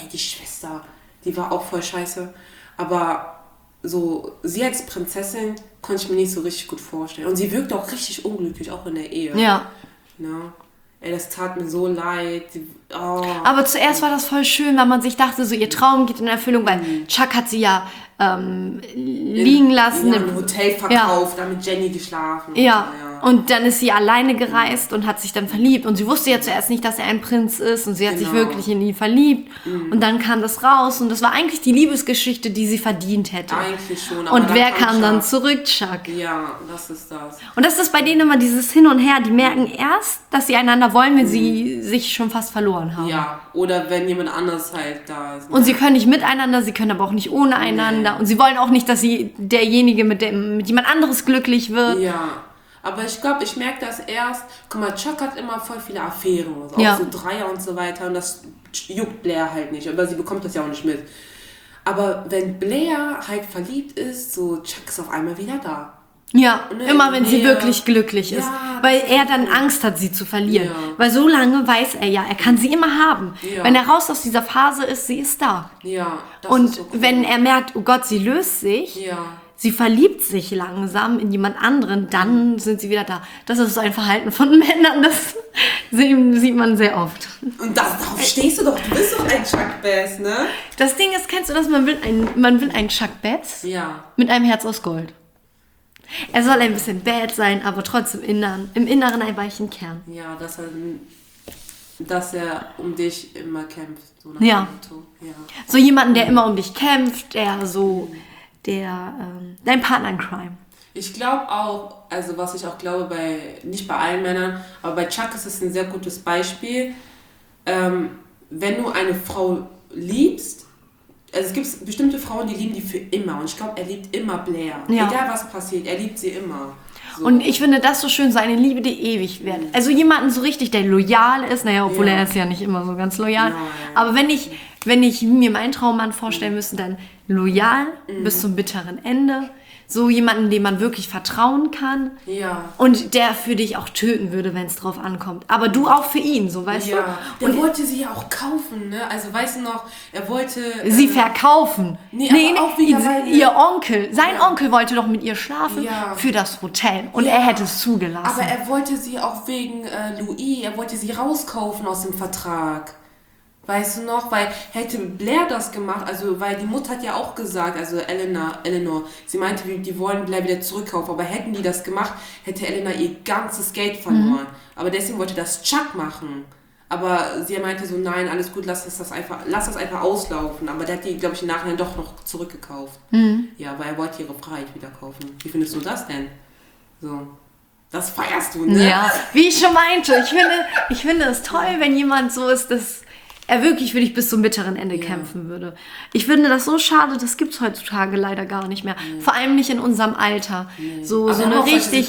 die war auch voll scheiße. Aber so, sie als Prinzessin konnte ich mir nicht so richtig gut vorstellen. Und sie wirkte auch richtig unglücklich, auch in der Ehe.
Ja.
Na? Ey, das tat mir so leid.
Aber zuerst war das voll schön, weil man sich dachte, so ihr Traum geht in Erfüllung, weil Chuck hat sie ja liegen lassen.
In einem Hotel verkauft, da mit Jenny geschlafen.
Ja. Und dann ist sie alleine gereist und hat sich dann verliebt. Und sie wusste ja zuerst nicht, dass er ein Prinz ist. Und sie hat sich wirklich in ihn verliebt. Und dann kam das raus. Und das war eigentlich die Liebesgeschichte, die sie verdient hätte.
Eigentlich schon.
Und wer kam dann zurück? Chuck.
Ja, das ist das.
Und das ist bei denen immer dieses Hin und Her. Die merken erst, dass sie einander wollen, wenn sie sich schon fast verloren haben.
Ja, oder wenn jemand anders halt da ist.
Und sie können nicht miteinander, sie können aber auch nicht ohne einander. Nee. Und sie wollen auch nicht, dass derjenige mit jemand anderes glücklich wird.
Ja. Aber ich glaube, ich merke das erst, guck mal, Chuck hat immer voll viele Affären, also auch so Dreier und so weiter und das juckt Blair halt nicht, aber sie bekommt das ja auch nicht mit. Aber wenn Blair halt verliebt ist, so Chuck ist auf einmal wieder da.
Ja, immer wenn sie wirklich glücklich ist, weil er dann Angst hat, sie zu verlieren. Ja. Weil so lange weiß er ja, er kann sie immer haben. Ja. Wenn er raus aus dieser Phase ist, sie ist da.
Ja, das
und
ist so cool.
Wenn er merkt, oh Gott, sie löst sich, sie verliebt sich langsam in jemand anderen, dann sind sie wieder da. Das ist so ein Verhalten von Männern, das sieht man sehr oft.
Und darauf stehst du doch, du bist doch ein Chuck Bass, ne?
Das Ding ist, kennst du das, man will einen Chuck Bass mit einem Herz aus Gold. Er soll ein bisschen bad sein, aber trotzdem im Inneren ein weichen Kern.
Ja, dass er um dich immer kämpft. So nach dem Motto. Ja.
So jemanden, der immer um dich kämpft, dein Partner in Crime.
Ich glaube auch, also was ich auch glaube, nicht bei allen Männern, aber bei Chuck ist es ein sehr gutes Beispiel. Wenn du eine Frau liebst, also es gibt bestimmte Frauen, die lieben die für immer. Und ich glaube, er liebt immer Blair. Ja. Egal was passiert, er liebt sie immer. So.
Und ich finde das so schön, so eine Liebe, die ewig wird. Also jemanden so richtig, der loyal ist. Naja, obwohl er ist ja nicht immer so ganz loyal. Nein. Aber wenn ich mir meinen Traummann vorstellen müsste, dann loyal bis zum bitteren Ende. So jemanden, dem man wirklich vertrauen kann. Ja. Und der für dich auch töten würde, wenn es drauf ankommt. Aber du auch für ihn, so weißt du?
Und er wollte sie ja auch kaufen, ne? Also weißt du noch, er wollte...
Sie verkaufen. Ihr Onkel. Sein Onkel wollte doch mit ihr schlafen für das Hotel. Und er hätte es zugelassen.
Aber er wollte sie auch wegen Louis, er wollte sie rauskaufen aus dem Vertrag. Weißt du noch, weil hätte Blair das gemacht, also weil die Mutter hat ja auch gesagt, also Eleanor, sie meinte, die wollen Blair wieder zurückkaufen, aber hätten die das gemacht, hätte Eleanor ihr ganzes Geld verloren. Aber deswegen wollte das Chuck machen. Aber sie meinte so, nein, alles gut, lass das einfach auslaufen. Aber der hat die, glaube ich, im Nachhinein doch noch zurückgekauft. Ja, weil er wollte ihre Freiheit wieder kaufen. Wie findest du das denn? So. Das feierst du, ne?
Ja, wie ich schon meinte, ich finde es toll, wenn jemand so ist, dass er wirklich für dich bis zum bitteren Ende kämpfen würde. Ich finde das so schade, das gibt es heutzutage leider gar nicht mehr. Vor allem nicht in unserem Alter. So eine richtig,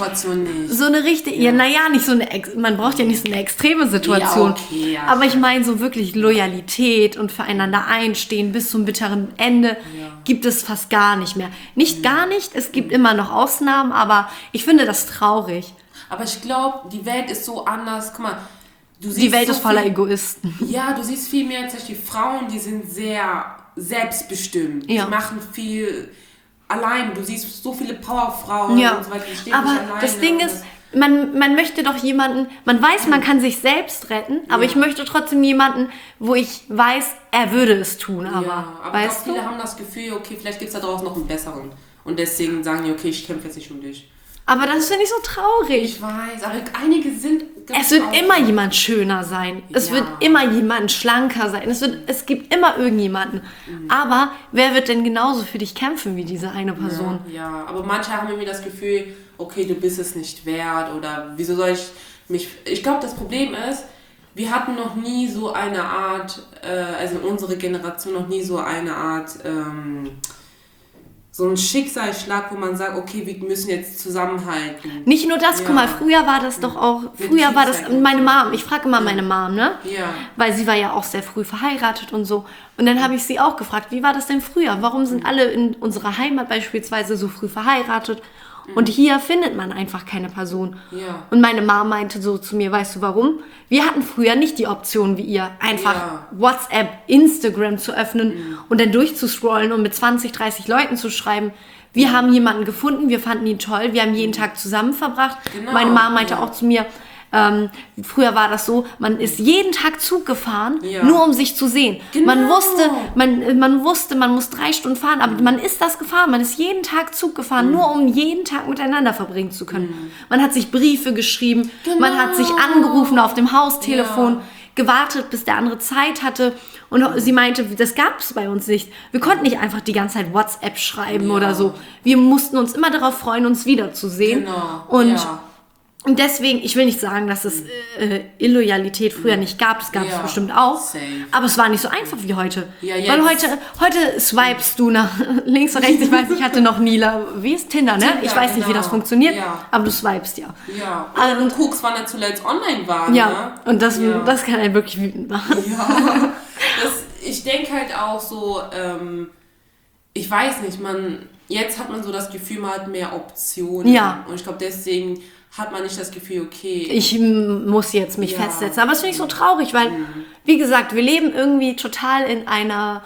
nicht so eine, man braucht ja nicht so eine extreme Situation. Aber ich meine so wirklich Loyalität und füreinander einstehen bis zum bitteren Ende gibt es fast gar nicht mehr. Nicht gar nicht, es gibt immer noch Ausnahmen, aber ich finde das traurig.
Aber ich glaube, die Welt ist so anders. Guck mal,
die Welt ist voller Egoisten.
Ja, du siehst viel mehr, zum Beispiel Frauen, die sind sehr selbstbestimmt. Die machen viel allein. Du siehst so viele Powerfrauen und so weiter, die stehen
aber
nicht alleine.
Das Ding ist, man möchte doch jemanden, man weiß, man kann sich selbst retten, aber ich möchte trotzdem jemanden, wo ich weiß, er würde es tun. Aber weißt
du? Viele haben das Gefühl, okay, vielleicht gibt es da draußen noch einen besseren. Und deswegen sagen die, okay, ich kämpfe jetzt nicht um dich.
Aber das finde ich so traurig.
Ich weiß, aber einige sind...
Es wird immer jemand schöner sein. Es wird immer jemand schlanker sein. Es gibt immer irgendjemanden. Aber wer wird denn genauso für dich kämpfen wie diese eine Person?
Ja, aber manche haben irgendwie das Gefühl, okay, du bist es nicht wert oder wieso soll ich mich... Ich glaube, das Problem ist, wir hatten noch nie so eine Art, also unsere Generation noch nie so eine Art... so ein Schicksalsschlag, wo man sagt, okay, wir müssen jetzt zusammenhalten.
Nicht nur das, guck mal, früher war das doch auch, meine Mom, ich frage immer meine Mom, ne? Ja. Weil sie war ja auch sehr früh verheiratet und so. Und dann habe ich sie auch gefragt, wie war das denn früher? Warum sind alle in unserer Heimat beispielsweise so früh verheiratet? Und hier findet man einfach keine Person. Ja. Und meine Mom meinte so zu mir, weißt du warum? Wir hatten früher nicht die Option wie ihr, einfach WhatsApp, Instagram zu öffnen und dann durchzuscrollen und mit 20, 30 Leuten zu schreiben. Wir haben jemanden gefunden, wir fanden ihn toll, wir haben jeden Tag zusammen verbracht. Genau. Meine Mom meinte auch zu mir, Früher war das so, man ist jeden Tag Zug gefahren, nur um sich zu sehen. Genau. Man wusste, man muss 3 Stunden fahren, aber man ist das gefahren. Man ist jeden Tag Zug gefahren, nur um jeden Tag miteinander verbringen zu können. Man hat sich Briefe geschrieben, man hat sich angerufen auf dem Haustelefon, gewartet, bis der andere Zeit hatte. Und sie meinte, das gab es bei uns nicht. Wir konnten nicht einfach die ganze Zeit WhatsApp schreiben oder so. Wir mussten uns immer darauf freuen, uns wiederzusehen.
Genau.
Und deswegen, ich will nicht sagen, dass es Illoyalität früher nicht gab, das gab es bestimmt auch, aber es war nicht so einfach wie heute. Weil heute swipest du nach links und rechts, ich weiß, ich hatte noch nie, wie ist Tinder, ne? Ich weiß nicht, wie das funktioniert, aber du swipest ja.
Ja, und du guckst, wann er zuletzt online war.
Ja,
ne?
und das kann einen wirklich wütend machen.
Ja, ich denke halt auch so, ich weiß nicht, jetzt hat man so das Gefühl, man hat mehr Optionen.
Ja.
Und ich glaube, deswegen hat man nicht das Gefühl, okay.
Ich muss jetzt mich festsetzen. Aber das finde ich so traurig, weil, wie gesagt, wir leben irgendwie total in einer,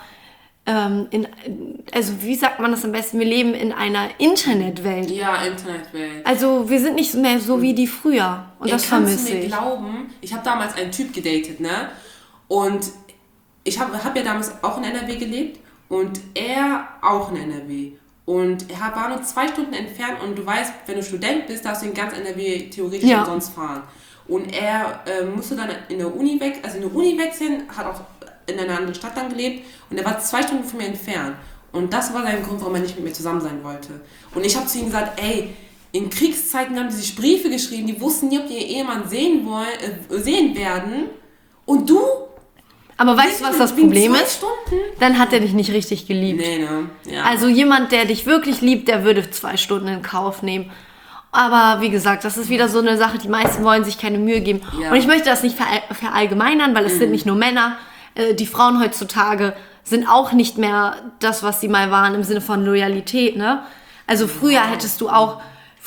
also wie sagt man das am besten? Wir leben in einer Internetwelt.
Ja, Internetwelt.
Also wir sind nicht mehr so wie die früher. Und das vermisse ich.
Kannst du mir glauben, ich habe damals einen Typ gedatet, ne? Und ich hab ja damals auch in NRW gelebt und er auch in NRW. Und er war nur 2 Stunden entfernt und du weißt, wenn du Student bist, darfst du in ganz NRW theoretisch umsonst fahren. Und er musste dann in der Uni wechseln, hat auch in einer anderen Stadt dann gelebt und er war 2 Stunden von mir entfernt. Und das war sein Grund, warum er nicht mit mir zusammen sein wollte. Und ich habe zu ihm gesagt, ey, in Kriegszeiten haben die sich Briefe geschrieben, die wussten nie, ob die ihren Ehemann sehen werden. Und du?
Aber weißt du, was das Problem ist? Dann hat er dich nicht richtig geliebt.
Nee, ne? Ja.
Also jemand, der dich wirklich liebt, der würde 2 Stunden in Kauf nehmen. Aber wie gesagt, das ist wieder so eine Sache, die meisten wollen sich keine Mühe geben. Ja. Und ich möchte das nicht verallgemeinern, weil es sind nicht nur Männer. Die Frauen heutzutage sind auch nicht mehr das, was sie mal waren, im Sinne von Loyalität, ne? Also früher hättest du auch...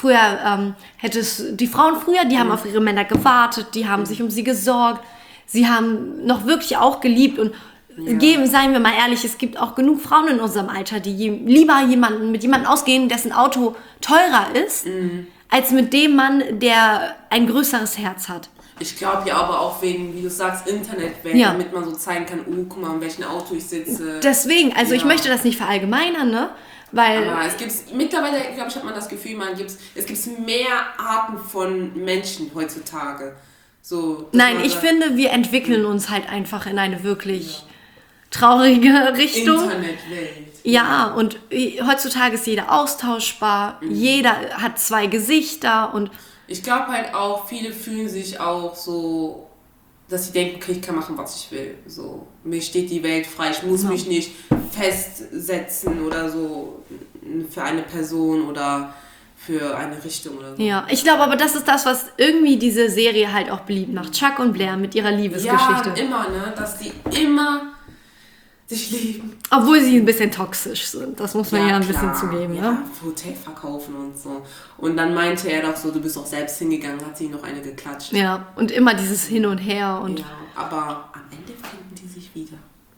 die Frauen früher, die haben auf ihre Männer gewartet, die haben sich um sie gesorgt. Sie haben noch wirklich auch geliebt und seien wir mal ehrlich, es gibt auch genug Frauen in unserem Alter, die lieber mit jemandem ausgehen, dessen Auto teurer ist, als mit dem Mann, der ein größeres Herz hat.
Ich glaube ja aber auch wegen, wie du sagst, Internetwelt, damit man so zeigen kann, guck mal, in welchem Auto ich sitze.
Deswegen, also ich möchte das nicht verallgemeinern, ne? Weil
aber es gibt mittlerweile, glaube ich, hat man das Gefühl, es gibt mehr Arten von Menschen heutzutage. So,
nein, ich finde, wir entwickeln uns halt einfach in eine wirklich traurige Richtung.
Internetwelt.
Ja, und heutzutage ist jeder austauschbar, jeder hat 2 Gesichter und...
Ich glaube halt auch, viele fühlen sich auch so, dass sie denken, okay, ich kann machen, was ich will. So, mir steht die Welt frei, ich muss mich nicht festsetzen oder so für eine Person oder... für eine Richtung oder so.
Ja, ich glaube aber, das ist das, was irgendwie diese Serie halt auch beliebt macht. Chuck und Blair mit ihrer Liebesgeschichte.
Ja, immer, ne? Dass die immer sich lieben.
Obwohl sie ein bisschen toxisch sind. Das muss man ja ein bisschen zugeben.
Ja, Hotel verkaufen und so. Und dann meinte er doch so, du bist doch selbst hingegangen, hat sie noch eine geklatscht.
Ja, und immer dieses Hin und Her. Und
ja, aber am Ende finden die sich wieder.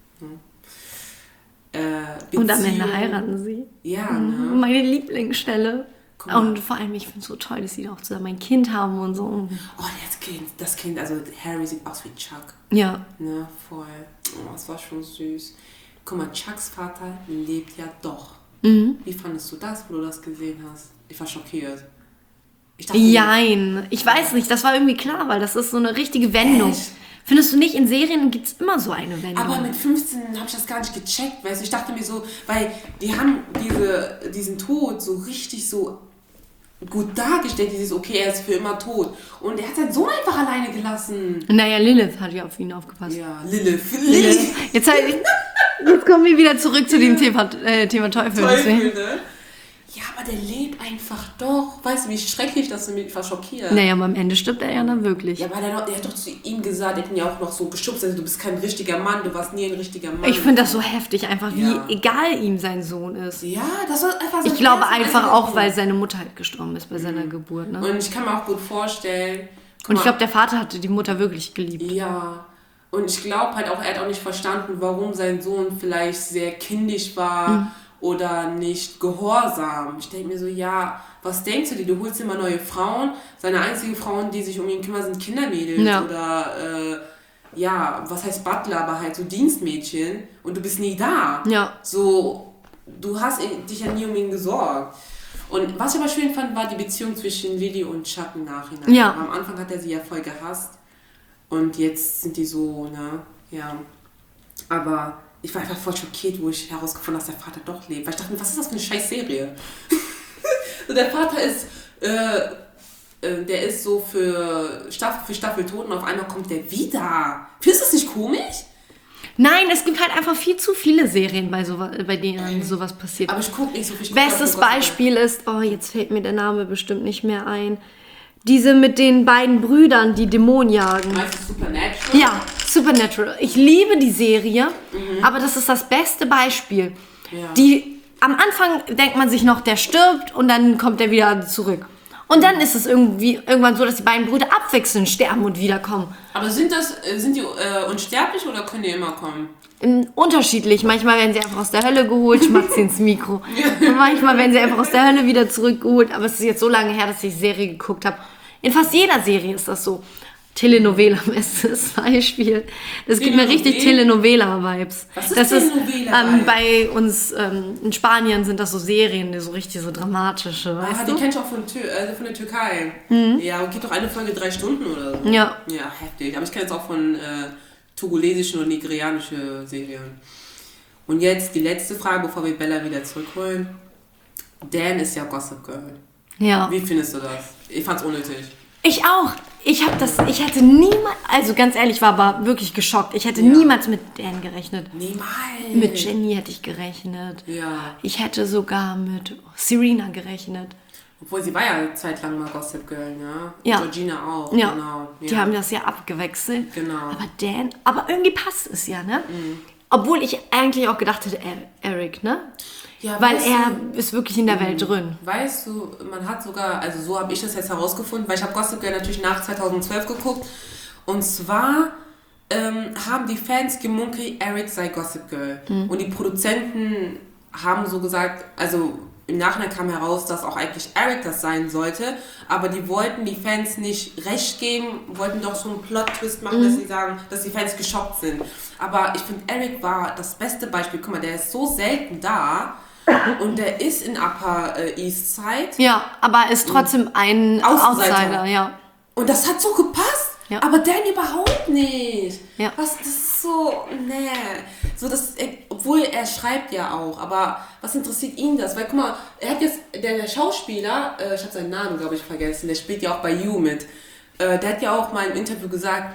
Und am Ende heiraten sie.
Ja, ne?
Meine Lieblingsstelle. Und vor allem, ich finde es so toll, dass sie auch zusammen ein Kind haben und so.
Oh, das Kind, also Harry sieht aus wie Chuck.
Ja.
Ne, voll. Oh, das war schon süß. Guck mal, Chucks Vater lebt ja doch. Wie fandest du das, wo du das gesehen hast? Ich war schockiert. Ich dachte,
ich weiß nicht, das war irgendwie klar, weil das ist so eine richtige Wendung.
Echt?
Findest du nicht, in Serien gibt es immer so eine Wendung?
Aber mit 15 habe ich das gar nicht gecheckt, weißt du? Ich dachte mir so, weil die haben diesen Tod so richtig so gut dargestellt, okay, er ist für immer tot. Und er hat seinen Sohn einfach alleine gelassen.
Naja, Lilith hat ja auf ihn aufgepasst.
Ja, Lilith.
Jetzt kommen wir wieder zurück zu dem Thema Teufel.
Ne? Ja, aber der lebt einfach doch. Weißt du, wie schrecklich das mich war schockiert.
Naja, aber am Ende stirbt er ja dann wirklich.
Ja, weil er hat doch zu ihm gesagt, er hat ihn ja auch noch so geschubst, also du bist kein richtiger Mann, du warst nie ein richtiger Mann.
Ich finde das so heftig, einfach wie egal ihm sein Sohn ist.
Ja, das war einfach so.
Ich glaube einfach auch, weil seine Mutter halt gestorben ist bei seiner Geburt. Ne?
Und ich kann mir auch gut vorstellen.
Und ich glaube, der Vater hatte die Mutter wirklich geliebt.
Ja. Und ich glaube halt auch, er hat auch nicht verstanden, warum sein Sohn vielleicht sehr kindisch war oder nicht gehorsam. Ich denke mir so, ja, was denkst du dir? Du holst immer neue Frauen. Seine einzigen Frauen, die sich um ihn kümmern, sind Kindermädels oder was heißt Butler, aber halt so Dienstmädchen und du bist nie da.
Ja.
So, du hast dich ja nie um ihn gesorgt. Und was ich aber schön fand, war die Beziehung zwischen Lily und Chuck im Nachhinein.
Ja.
Am Anfang hat er sie ja voll gehasst und jetzt sind die so, ne, ja. Aber ich war einfach voll schockiert, wo ich herausgefunden habe, dass der Vater doch lebt. Weil ich dachte mir, was ist das für eine Scheiß-Serie? So, der Vater ist, der ist so für Staffel tot und auf einmal kommt der wieder. Findest du das nicht komisch?
Nein, es gibt halt einfach viel zu viele Serien, bei denen sowas passiert.
Aber ich gucke nicht so viel.
Bestes Beispiel ist, jetzt fällt mir der Name bestimmt nicht mehr ein, diese mit den beiden Brüdern, die Dämonen jagen.
Meinst du Supernatural?
Ja, Supernatural. Ich liebe die Serie, aber das ist das beste Beispiel. Ja. Am Anfang denkt man sich noch, der stirbt und dann kommt er wieder zurück. Und dann ist es irgendwann so, dass die beiden Brüder abwechselnd sterben und wiederkommen.
Aber sind die unsterblich oder können die immer kommen?
Unterschiedlich. Manchmal werden sie einfach aus der Hölle geholt, schmatzt sie ins Mikro. Und manchmal werden sie einfach aus der Hölle wieder zurückgeholt. Aber es ist jetzt so lange her, dass ich die Serie geguckt habe. In fast jeder Serie ist das so. Telenovela, bestes Beispiel. Das gibt mir richtig Telenovela-Vibes.
Was ist Telenovela?
Bei uns in Spanien sind das so Serien, die so richtig so dramatische, weißt du?
Die kennst du auch von der Türkei. Ja, geht doch eine Folge 3 Stunden oder so.
Ja.
Ja, heftig. Aber ich kenne es auch von togolesischen und nigerianischen Serien. Und jetzt die letzte Frage, bevor wir Bella wieder zurückholen. Dan ist ja Gossip Girl.
Ja.
Wie findest du das? Ich fand's unnötig.
Ich auch. Ich hätte niemals, also ganz ehrlich, war aber wirklich geschockt. Ich hätte niemals mit Dan gerechnet.
Niemals.
Mit Jenny hätte ich gerechnet.
Ja.
Ich hätte sogar mit Serena gerechnet.
Obwohl sie war ja eine Zeit lang mal Gossip Girl, ne?
Ja.
Georgina auch,
ja.
Genau. Ja.
Die haben das ja abgewechselt.
Genau.
Aber irgendwie passt es ja, ne? Obwohl ich eigentlich auch gedacht hätte, Eric, ne?
Ja,
weil er ist wirklich in der Welt drin.
Weißt du, man hat sogar, also so habe ich das jetzt herausgefunden, weil ich habe Gossip Girl natürlich nach 2012 geguckt. Und zwar haben die Fans gemunkelt, Eric sei Gossip Girl. Und die Produzenten haben so gesagt, also im Nachhinein kam heraus, dass auch eigentlich Eric das sein sollte, aber die wollten die Fans nicht recht geben, wollten doch so einen Plot-Twist machen, dass sie sagen, dass die Fans geschockt sind. Aber ich finde, Eric war das beste Beispiel. Guck mal, der ist so selten da und der ist in Upper East Side.
Ja, aber er ist trotzdem ein Outsider, ja.
Und das hat so gepasst. Ja. Aber Dan überhaupt nicht.
Ja.
Das ist so, nee. So, obwohl er schreibt ja auch, aber was interessiert ihn das? Weil guck mal, er hat jetzt, der Schauspieler, ich habe seinen Namen, glaube ich, vergessen, der spielt ja auch bei You mit. Der hat ja auch mal im Interview gesagt,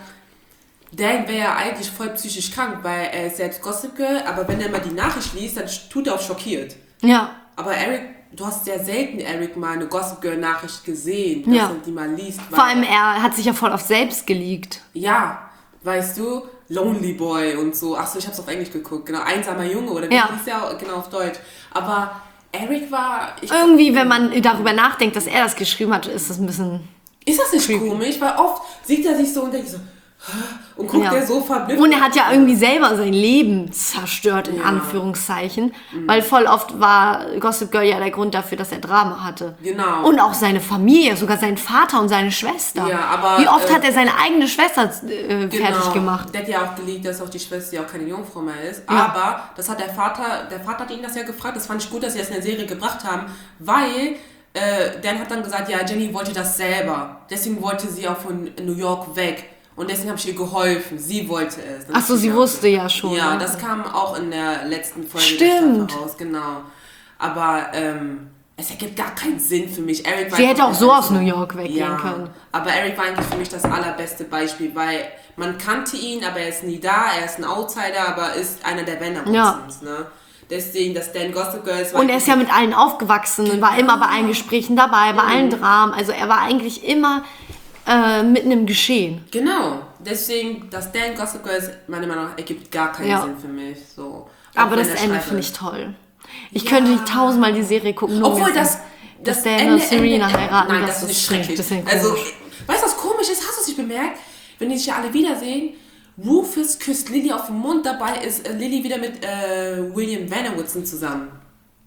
Dan wäre ja eigentlich voll psychisch krank, weil er ist selbst Gossip Girl, aber wenn er mal die Nachricht liest, dann tut er auch schockiert.
Ja.
Aber Eric, du hast sehr selten Eric mal eine Gossip Girl Nachricht gesehen, dass er die mal liest.
Vor allem, er hat sich ja voll auf selbst geleakt.
Ja, weißt du, Lonely Boy und so. Achso, ich hab's auf Englisch geguckt, genau, einsamer Junge oder wie hieß der genau auf Deutsch. Aber Eric war...
Irgendwie, wenn man darüber nachdenkt, dass er das geschrieben hat, ist das ein bisschen...
Ist das nicht komisch? Weil oft sieht er sich so und denkt so... Und guckt er so verblüfft.
Und er hat ja irgendwie selber sein Leben zerstört, in Anführungszeichen. Weil voll oft war Gossip Girl ja der Grund dafür, dass er Drama hatte.
Genau.
Und auch seine Familie, sogar sein Vater und seine Schwester.
Ja, aber...
Wie oft hat er seine eigene Schwester fertig gemacht?
Der hat ja auch geleakt, dass auch die Schwester ja auch keine Jungfrau mehr ist. Ja. Aber das hat der Vater hat ihn das ja gefragt. Das fand ich gut, dass sie das in der Serie gebracht haben. Weil... Dan hat dann gesagt, ja, Jenny wollte das selber. Deswegen wollte sie auch von New York weg. Und deswegen habe ich ihr geholfen. Sie wollte es.
Achso, sie wusste ja schon.
Ja, das kam auch in der letzten Folge
der
Staffel raus, genau. Aber es ergibt gar keinen Sinn für mich.
Sie hätte auch so aus New York weggehen können.
Aber Eric war eigentlich für mich das allerbeste Beispiel, weil man kannte ihn, aber er ist nie da. Er ist ein Outsider, aber ist einer der Vanderbilts, ne? Deswegen, dass Dan Gossip Girl ist.
Und er ist ja mit allen aufgewachsen und war immer bei allen Gesprächen dabei, bei allen Dramen. Also er war eigentlich immer mitten im Geschehen.
Genau. Deswegen, dass Dan Gossip Girl ist, meiner Meinung nach, ergibt gar keinen Sinn für mich. So.
Aber das Ende finde ich toll. Ich könnte nicht 1000-mal die Serie gucken.
Obwohl dass
Dan Ende, und Serena heiraten.
Nein, das ist schrecklich. Also, weißt du, was komisch ist? Hast du es nicht bemerkt? Wenn die sich ja alle wiedersehen, Rufus küsst Lily auf den Mund, dabei ist Lily wieder mit William Vanderwoodson zusammen.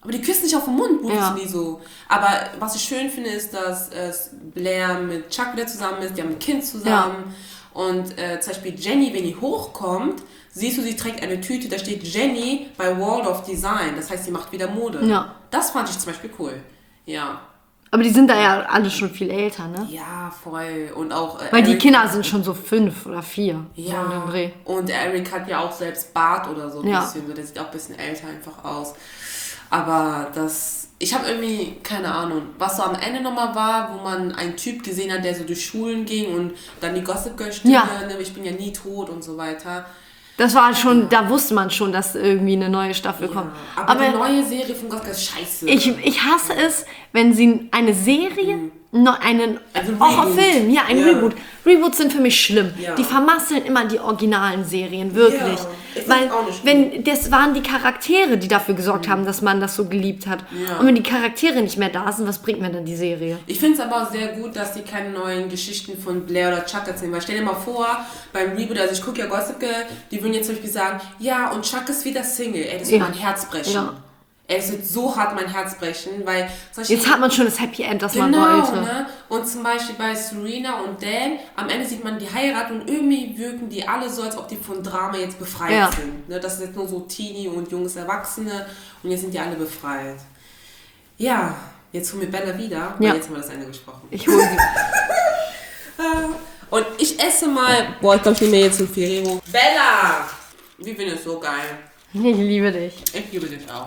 Aber die küssen sich auf den Mund, sind die so. Aber was ich schön finde, ist, dass Blair mit Chuck wieder zusammen ist, die haben ein Kind zusammen. Ja. Und zum Beispiel Jenny, wenn die hochkommt, siehst du, sie trägt eine Tüte, da steht Jenny bei Waldorf Design. Das heißt, sie macht wieder Mode. Ja. Das fand ich zum Beispiel cool. Ja.
Aber die sind da ja alle schon viel älter, ne?
Ja, voll. Und auch...
Weil Eric, die Kinder sind schon so 5 oder 4.
Ja. So Dreh. Und Eric hat ja auch selbst Bart oder so ein bisschen. So, der sieht auch ein bisschen älter einfach aus. Aber ich habe irgendwie, keine Ahnung, was so am Ende nochmal war, wo man einen Typ gesehen hat, der so durch Schulen ging und dann die Gossip Girl Stimme, ne, ich bin ja nie tot und so weiter.
Das war schon, da wusste man schon, dass irgendwie eine neue Staffel kommt.
Aber die neue Serie von Gossip Girl ist scheiße.
Ich hasse es, wenn sie eine Serie, einen Horrorfilm, ein Reboot. Reboots sind für mich schlimm. Ja. Die vermasseln immer die originalen Serien, wirklich. Ja, weil das waren die Charaktere, die dafür gesorgt haben, dass man das so geliebt hat. Ja. Und wenn die Charaktere nicht mehr da sind, was bringt mir dann die Serie?
Ich finde es aber auch sehr gut, dass die keine neuen Geschichten von Blair oder Chuck erzählen. Weil stell dir mal vor, beim Reboot, also ich gucke ja Gossip Girl, die würden jetzt zum Beispiel sagen, ja, und Chuck ist wieder Single. Ey, das wird mein Herz brechen. Ja. Es wird so hart mein Herz brechen, weil...
Jetzt hat man schon das Happy End, das man wollte.
Ne? Und zum Beispiel bei Serena und Dan, am Ende sieht man die Heirat und irgendwie wirken die alle so, als ob die von Drama jetzt befreit sind. Ne? Das ist jetzt nur so Teenie und junges Erwachsene und jetzt sind die alle befreit. Ja, jetzt holen wir Bella wieder, weil jetzt haben wir das Ende gesprochen.
Ich hole sie.
Und ich esse mal... Boah, ich glaube, ich nehme mir jetzt ein Ferrero. Bella! Wie findest du so geil?
Ich liebe dich.
Ich liebe dich auch.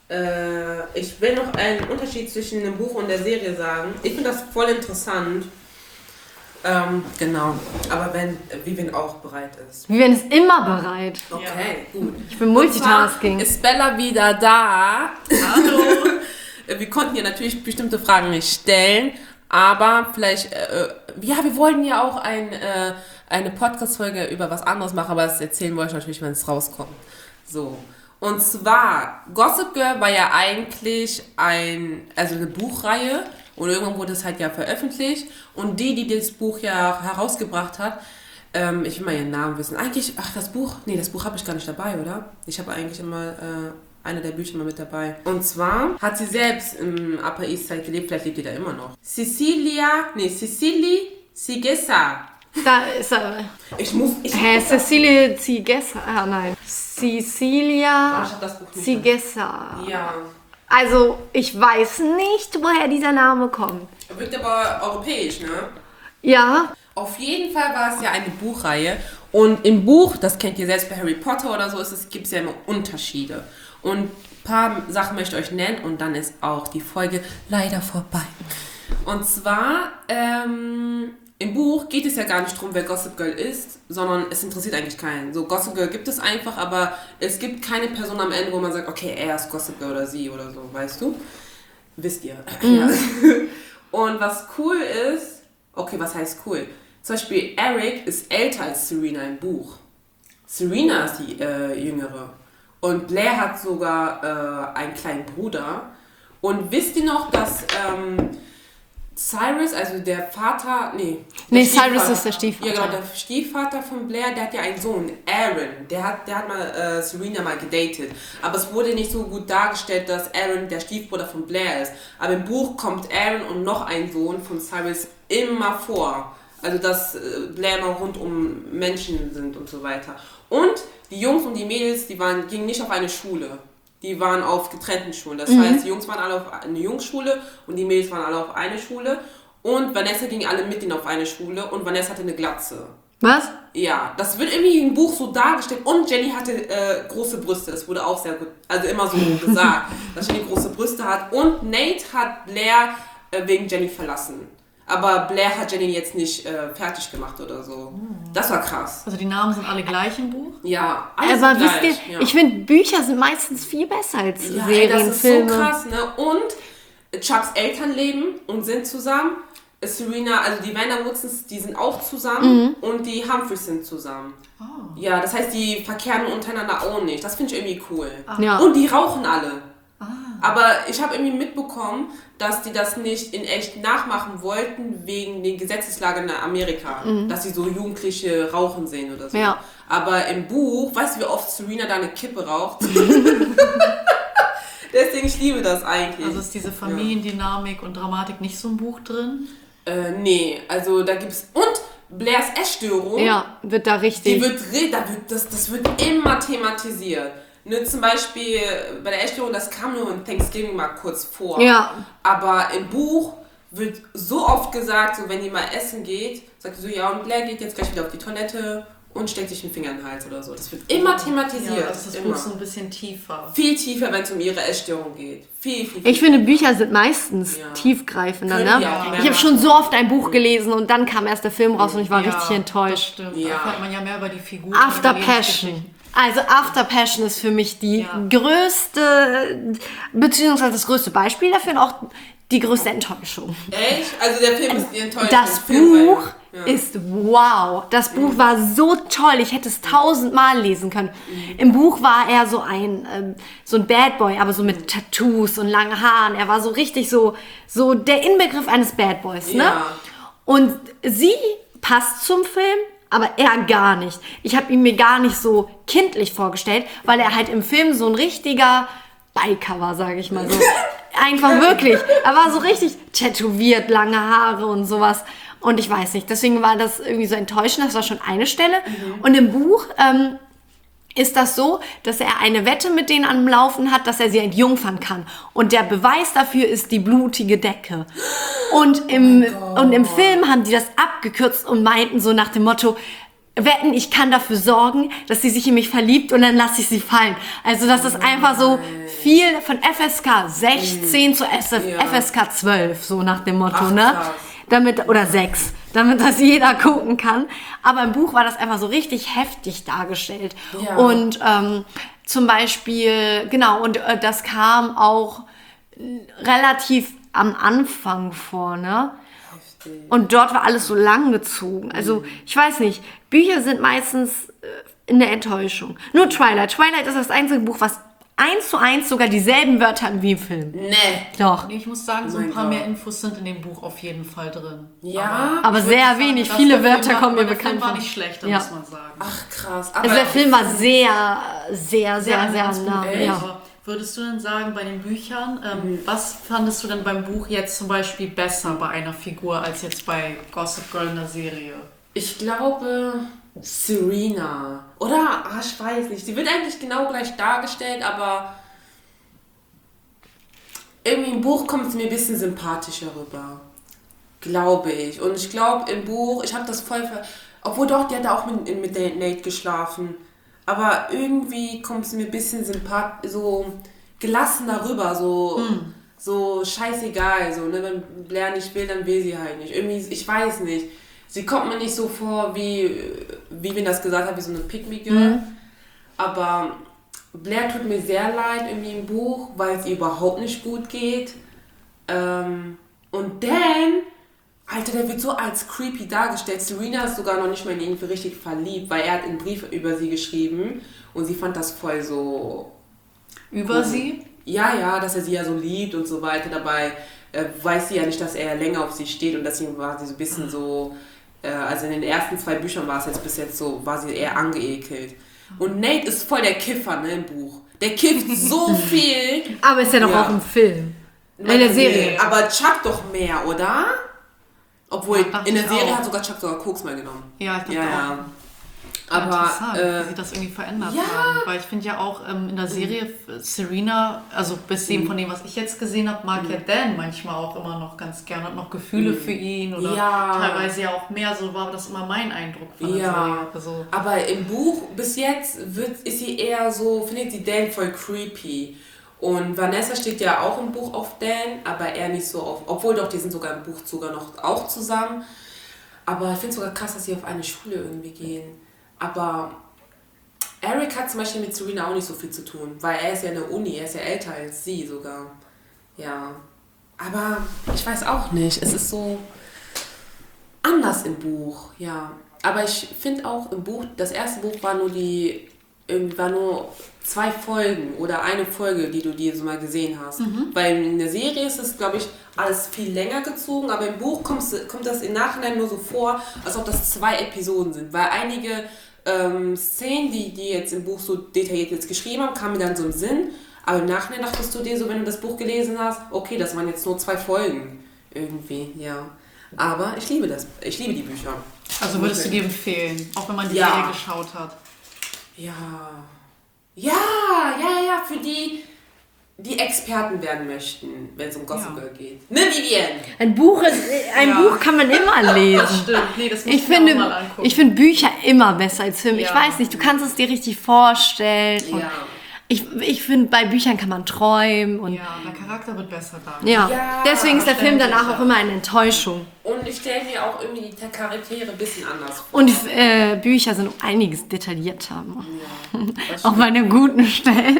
Ich will noch einen Unterschied zwischen dem Buch und der Serie sagen. Ich finde das voll interessant. Genau. Aber wenn Vivian auch bereit ist.
Vivian ist immer bereit.
Okay, gut.
Ich bin Multitasking.
Ist Bella wieder da? Hallo. Wir konnten ihr natürlich bestimmte Fragen nicht stellen, aber vielleicht, wir wollten ja auch eine Podcast-Folge über was anderes machen, aber das erzählen wir euch natürlich, wenn es rauskommt. So. Und zwar, Gossip Girl war ja eigentlich eine Buchreihe und irgendwann wurde es halt ja veröffentlicht und die das Buch ja herausgebracht hat, ich will mal ihren Namen wissen, das Buch habe ich gar nicht dabei, oder? Ich habe eigentlich immer eine der Bücher mal mit dabei. Und zwar hat sie selbst im Upper East Side gelebt, vielleicht lebt die da immer noch. Cicely Cigessa.
Da ist er. Cecilie Cigessa. Ah, nein. Cecilia Cigessa.
Ja.
Also, ich weiß nicht, woher dieser Name kommt.
Er wirkt aber europäisch, ne?
Ja.
Auf jeden Fall war es ja eine Buchreihe. Und im Buch, das kennt ihr selbst bei Harry Potter oder so, gibt es ja immer Unterschiede. Und ein paar Sachen möchte ich euch nennen und dann ist auch die Folge leider vorbei. Und zwar, im Buch geht es ja gar nicht darum, wer Gossip Girl ist, sondern es interessiert eigentlich keinen. So, Gossip Girl gibt es einfach, aber es gibt keine Person am Ende, wo man sagt, okay, er ist Gossip Girl oder sie oder so, weißt du? Wisst ihr. Ja. Und was cool ist, okay, was heißt cool? Zum Beispiel Eric ist älter als Serena im Buch. Serena ist die Jüngere. Und Blair hat sogar einen kleinen Bruder. Und wisst ihr noch, dass... Cyrus, also der Vater,
Cyrus ist der Stiefvater.
Ja, genau, der Stiefvater von Blair, der hat ja einen Sohn, Aaron. Der hat mal Serena mal gedatet. Aber es wurde nicht so gut dargestellt, dass Aaron der Stiefbruder von Blair ist. Aber im Buch kommt Aaron und noch ein Sohn von Cyrus immer vor. Also, dass Blair immer rund um Menschen sind und so weiter. Und die Jungs und die Mädels, gingen nicht auf eine Schule. Die waren auf getrennten Schulen. Das heißt, die Jungs waren alle auf eine Jungsschule und die Mädels waren alle auf eine Schule. Und Vanessa ging alle mit ihnen auf eine Schule und Vanessa hatte eine Glatze.
Was?
Ja, das wird irgendwie im Buch so dargestellt. Und Jenny hatte große Brüste. Das wurde auch sehr gut, also immer so gesagt, dass Jenny große Brüste hat. Und Nate hat Blair wegen Jenny verlassen. Aber Blair hat Jenny jetzt nicht fertig gemacht oder so. Das war krass.
Also die Namen sind alle gleich im Buch?
Ja,
alles aber gleich. Wisst ihr, ich finde, Bücher sind meistens viel besser als Serien,
das ist
Filme.
So krass, ne? Und Chucks Eltern leben und sind zusammen. Serena, also die Vanderwoodsons, die sind auch zusammen. Und die Humphreys sind zusammen. Oh. Ja, das heißt, die verkehren untereinander auch nicht. Das finde ich irgendwie cool.
Ja.
Und die rauchen alle. Aber ich habe irgendwie mitbekommen, dass die das nicht in echt nachmachen wollten, wegen den Gesetzeslagen in Amerika. Dass sie so Jugendliche rauchen sehen oder so.
Ja.
Aber im Buch, weißt du, wie oft Serena da eine Kippe raucht? Deswegen deswegen, ich liebe das eigentlich.
Also ist diese Familiendynamik und Dramatik nicht so im Buch drin?
Nee, also da gibt's... Und Blairs Essstörung...
Ja, wird da richtig...
Das wird immer thematisiert. Ne, zum Beispiel bei der Essstörung, das kam nur in Thanksgiving mal kurz vor.
Ja.
Aber im Buch wird so oft gesagt, so wenn die mal essen geht, sagt sie so, ja, und Blair geht jetzt gleich wieder auf die Toilette und steckt sich den Finger in den Hals oder so. Das wird immer thematisiert.
Ja, das ist Buch so ein bisschen tiefer.
Viel tiefer, wenn es um ihre Essstörung geht. Viel.
Ich finde, Bücher sind meistens tiefgreifender, ne? Ich habe schon so oft ein Buch gelesen und dann kam erst der Film raus und ich war richtig enttäuscht.
Das stimmt. Da erfährt man ja mehr über die Figur.
After Passion. Also After Passion ist für mich die größte, beziehungsweise das größte Beispiel dafür und auch die größte Enttäuschung.
Echt? Also der Film ist die Enttäuschung.
Das Buch ist wow. Das Buch war so toll. Ich hätte es 1000-mal lesen können. Im Buch war er so ein Bad Boy, aber so mit Tattoos und langen Haaren. Er war so richtig so der Inbegriff eines Bad Boys, ne?
Ja.
Und sie passt zum Film, aber er gar nicht. Ich habe ihn mir gar nicht so kindlich vorgestellt, weil er halt im Film so ein richtiger Biker war, sage ich mal so. Einfach wirklich. Er war so richtig tätowiert, lange Haare und sowas. Und ich weiß nicht, deswegen war das irgendwie so enttäuschend. Das war schon eine Stelle. Und im Buch ist das so, dass er eine Wette mit denen am Laufen hat, dass er sie entjungfern kann. Und der Beweis dafür ist die blutige Decke. Und im Film haben die das abgekürzt und meinten so nach dem Motto, wetten, ich kann dafür sorgen, dass sie sich in mich verliebt und dann lasse ich sie fallen. Also das ist einfach so viel von FSK 16 zu FSK 12, so nach dem Motto, ne? Oder 6, damit das jeder gucken kann. Aber im Buch war das einfach so richtig heftig dargestellt. Ja. Und zum Beispiel, genau, und das kam auch relativ am Anfang vor, ne? Und dort war alles so lang gezogen. Also, ich weiß nicht, Bücher sind meistens in der Enttäuschung. Nur Twilight. Twilight ist das einzige Buch, was 1:1 sogar dieselben Wörter hat wie im Film.
Nee.
Doch.
Ich muss sagen, so ein paar mehr Infos sind in dem Buch auf jeden Fall drin.
Ja.
Aber sehr wenig. Viele Wörter kommen mir bekannt vor.
Der Film war nicht schlecht, muss man sagen.
Ach, krass.
Aber also der Film war sehr nah.
Ja. Würdest du denn sagen, bei den Büchern, was fandest du denn beim Buch jetzt zum Beispiel besser bei einer Figur als jetzt bei Gossip Girl in der Serie?
Ich glaube Serena. Oder? Ich weiß nicht. Sie wird eigentlich genau gleich dargestellt, aber irgendwie im Buch kommt sie mir ein bisschen sympathischer rüber. Glaube ich. Und ich glaube im Buch, ich habe das voll... Obwohl doch, die hat auch mit Nate geschlafen. Aber irgendwie kommt es mir ein bisschen so gelassener rüber, so scheißegal, so, ne? Wenn Blair nicht will, dann will sie halt nicht. Irgendwie, ich weiß nicht. Sie kommt mir nicht so vor, wie wir das gesagt haben, wie so eine Pick-me-Girl. Aber Blair tut mir sehr leid irgendwie im Buch, weil es ihr überhaupt nicht gut geht. Und Dan, Alter, der wird so als creepy dargestellt. Serena ist sogar noch nicht mal in ihn richtig verliebt, weil er hat einen Brief über sie geschrieben und sie fand das voll so...
Über sie?
Ja, dass er sie ja so liebt und so weiter. Dabei weiß sie ja nicht, dass er länger auf sie steht und deswegen war sie so ein bisschen so... Also in den ersten 2 Büchern war es jetzt bis jetzt so, war sie eher angeekelt. Und Nate ist voll der Kiffer, ne, im Buch. Der kifft so viel.
Aber ist ja doch auch im Film. In der Serie.
Aber Chuck doch mehr, oder? Obwohl, in der Serie hat Chuck sogar Koks mal genommen.
Ja, ich glaube auch. Aber wie sie das irgendwie verändert haben. Weil ich finde ja auch in der Serie Serena, also bis von dem, was ich jetzt gesehen habe, mag ja Dan manchmal auch immer noch ganz gerne, hat noch Gefühle für ihn oder teilweise ja auch mehr, so war das immer mein Eindruck von der Serie. Also,
aber im Buch bis jetzt ist sie eher so, findet sie Dan voll creepy. Und Vanessa steht ja auch im Buch auf Dan, aber er nicht so auf, obwohl doch, die sind sogar im Buch sogar noch auch zusammen. Aber ich finde es sogar krass, dass sie auf eine Schule irgendwie gehen. Aber Eric hat zum Beispiel mit Serena auch nicht so viel zu tun, weil er ist ja in der Uni, er ist ja älter als sie sogar. Ja, aber ich weiß auch nicht, es ist so anders im Buch, ja. Aber ich finde auch im Buch, das erste Buch war nur 2 Folgen oder eine Folge, die du dir so mal gesehen hast. Weil in der Serie ist es, glaube ich, alles viel länger gezogen, aber im Buch kommt das im Nachhinein nur so vor, als ob das 2 Episoden sind. Weil einige Szenen, die jetzt im Buch so detailliert jetzt geschrieben haben, kamen mir dann so im Sinn, Aber im Nachhinein dachtest du dir so, wenn du das Buch gelesen hast, okay, das waren jetzt nur 2 Folgen. Irgendwie, ja. Aber ich liebe das. Ich liebe die Bücher.
Also würdest du die empfehlen, auch wenn man die Serie geschaut hat?
Ja. Ja, für die Experten werden möchten, wenn es um Gossip Girl geht. Ne, Vivian?
Ein Buch kann man immer lesen.
Das stimmt. Nee, das muss ich mir auch mal angucken.
Ich finde Bücher immer besser als Filme.
Ja.
Ich weiß nicht, du kannst es dir richtig vorstellen. Und
Ja.
ich finde, bei Büchern kann man träumen. Und
Ja, der Charakter wird besser da.
ja. Deswegen ist der Film danach auch immer eine Enttäuschung.
Und ich stelle mir auch irgendwie die Charaktere ein bisschen anders vor.
Und Bücher sind um einiges detaillierter.
Das
Auch bei den guten Stellen.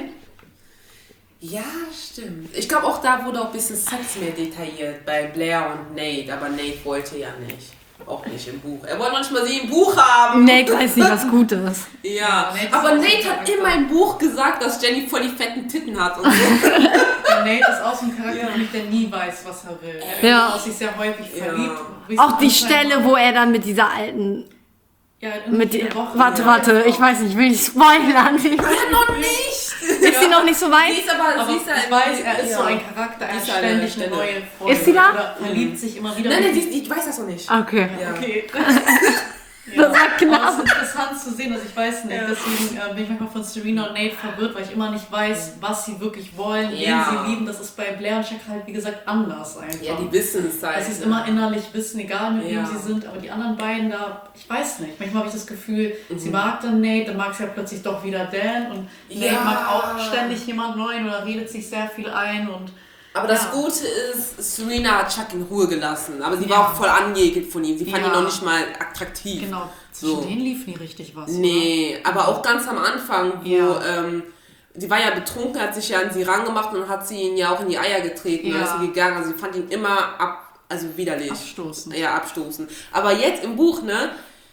Ja, stimmt. Ich glaube auch da wurde auch ein bisschen Sex mehr detailliert bei Blair und Nate, aber Nate wollte ja nicht. Auch nicht im Buch. Er wollte manchmal sie im Buch haben.
Nate weiß nicht, was gut ist.
Ja,
Nate
aber
ist
Nate
auch
hat
so
immer im Buch gesagt, dass Jenny voll die fetten Titten hat und so.
Nate ist auch so ein Charakter, der nie weiß, was er will. Er
Ja.
ist auch sich sehr häufig verliebt.
Auch die Stelle, wo er dann mit dieser alten...
mit
Warte, ich weiß nicht, ich will nicht spoilern.
Ja, noch nicht!
Ist sie noch nicht so weit?
Sie ist aber
ich weiß, er ist so ein Charakter, er
Die
hat
ist eine
ständig
Stelle.
eine neue Freundin.
Ist sie da?
Oder verliebt sich immer wieder.
Nein, ich weiß das noch nicht.
Okay.
Ja.
Okay.
Das war knapp.
Aber es ist interessant zu sehen, also ich weiß nicht, deswegen bin ich manchmal von Serena und Nate verwirrt, weil ich immer nicht weiß, was sie wirklich wollen, wen sie lieben. Das ist bei Blair und Jack halt, wie gesagt, anders einfach.
Ja, die wissen es halt.
Dass sie es immer innerlich wissen, egal mit wem
Ja.
sie sind, aber die anderen beiden da, ich weiß nicht. Manchmal habe ich das Gefühl, sie mag dann Nate, dann mag sie ja plötzlich doch wieder Dan und Nate mag auch ständig jemand Neuen oder redet sich sehr viel ein und
Aber das Gute ist, Serena hat Chuck in Ruhe gelassen. Aber sie war auch voll angeekelt von ihm. Sie fand ihn noch nicht mal attraktiv.
Genau, zwischen
So.
denen lief nie richtig was.
Nee, aber auch ganz am Anfang, wo sie war ja betrunken, hat sich ja an sie rangemacht und hat sie ihn ja auch in die Eier getreten. Dann ist sie gegangen. Also sie fand ihn immer widerlich.
Abstoßend.
Ja, abstoßend. Aber jetzt im Buch, ne,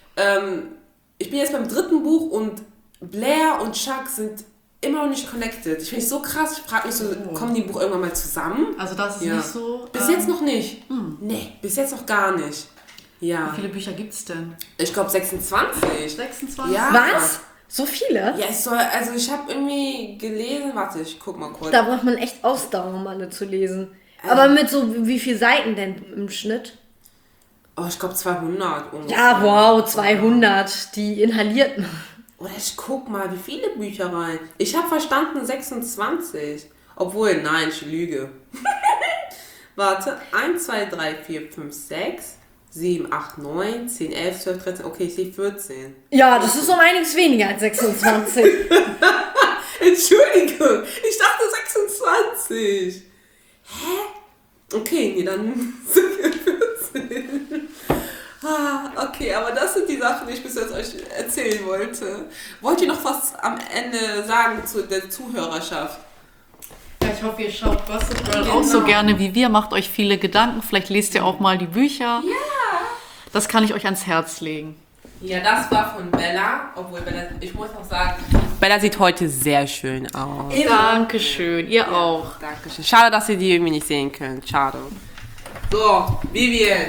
ich bin jetzt beim 3. Buch und Blair und Chuck sind immer noch nicht connected. Ich finde es so krass. Ich frage mich so, kommen die im Buch irgendwann mal zusammen?
Also das ist nicht so...
Bis jetzt noch nicht. Nee, bis jetzt noch gar nicht. Ja.
Wie viele Bücher gibt es denn?
Ich glaube 26.
26?
Ja.
Was? So viele?
Ja, ich habe irgendwie gelesen, warte, ich guck mal kurz.
Da braucht man echt Ausdauer, um alle zu lesen. Aber mit so, wie viel Seiten denn im Schnitt?
Oh, ich glaube 200 ungefähr.
Ja, wow, 200. Die inhaliert man.
Oder ich guck mal, wie viele Bücher rein. Ich habe verstanden 26. Obwohl, nein, ich lüge. Warte, 1, 2, 3, 4, 5, 6, 7, 8, 9, 10, 11, 12, 13. Okay, ich sehe 14.
Ja, das ist um einiges weniger als 26.
Entschuldigung, ich dachte 26. Hä? Okay, nee, dann sind wir 14. Okay, aber das sind die Sachen, die ich bis jetzt euch erzählen wollte. Wollt ihr noch was am Ende sagen zu der Zuhörerschaft?
Ja, ich hoffe, ihr schaut Gossip Girl auch so gerne wie wir. Macht euch viele Gedanken. Vielleicht lest ihr auch mal die Bücher. Ja. Das kann ich euch ans Herz legen.
Ja, das war von Bella. Obwohl, Bella, ich muss auch sagen, Bella sieht heute sehr schön aus.
Dankeschön. Ihr auch.
Dankeschön. Schade, dass ihr die irgendwie nicht sehen könnt. Schade. So, Vivian.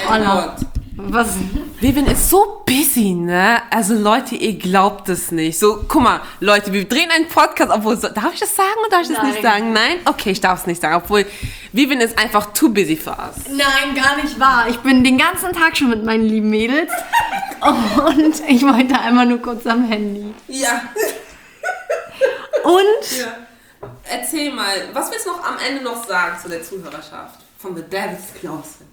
Was?
Vivian ist so busy, ne? Also Leute, ihr glaubt es nicht. So, guck mal, Leute, wir drehen einen Podcast, obwohl, darf ich das sagen oder darf ich das nicht sagen? Nein? Okay, ich darf es nicht sagen, obwohl Vivian ist einfach too busy für uns.
Nein, gar nicht wahr. Ich bin den ganzen Tag schon mit meinen lieben Mädels und ich wollte einmal nur kurz am Handy.
Ja.
Und?
Ja. Erzähl mal, was willst du noch am Ende noch sagen zu der Zuhörerschaft von The Devil's Closet?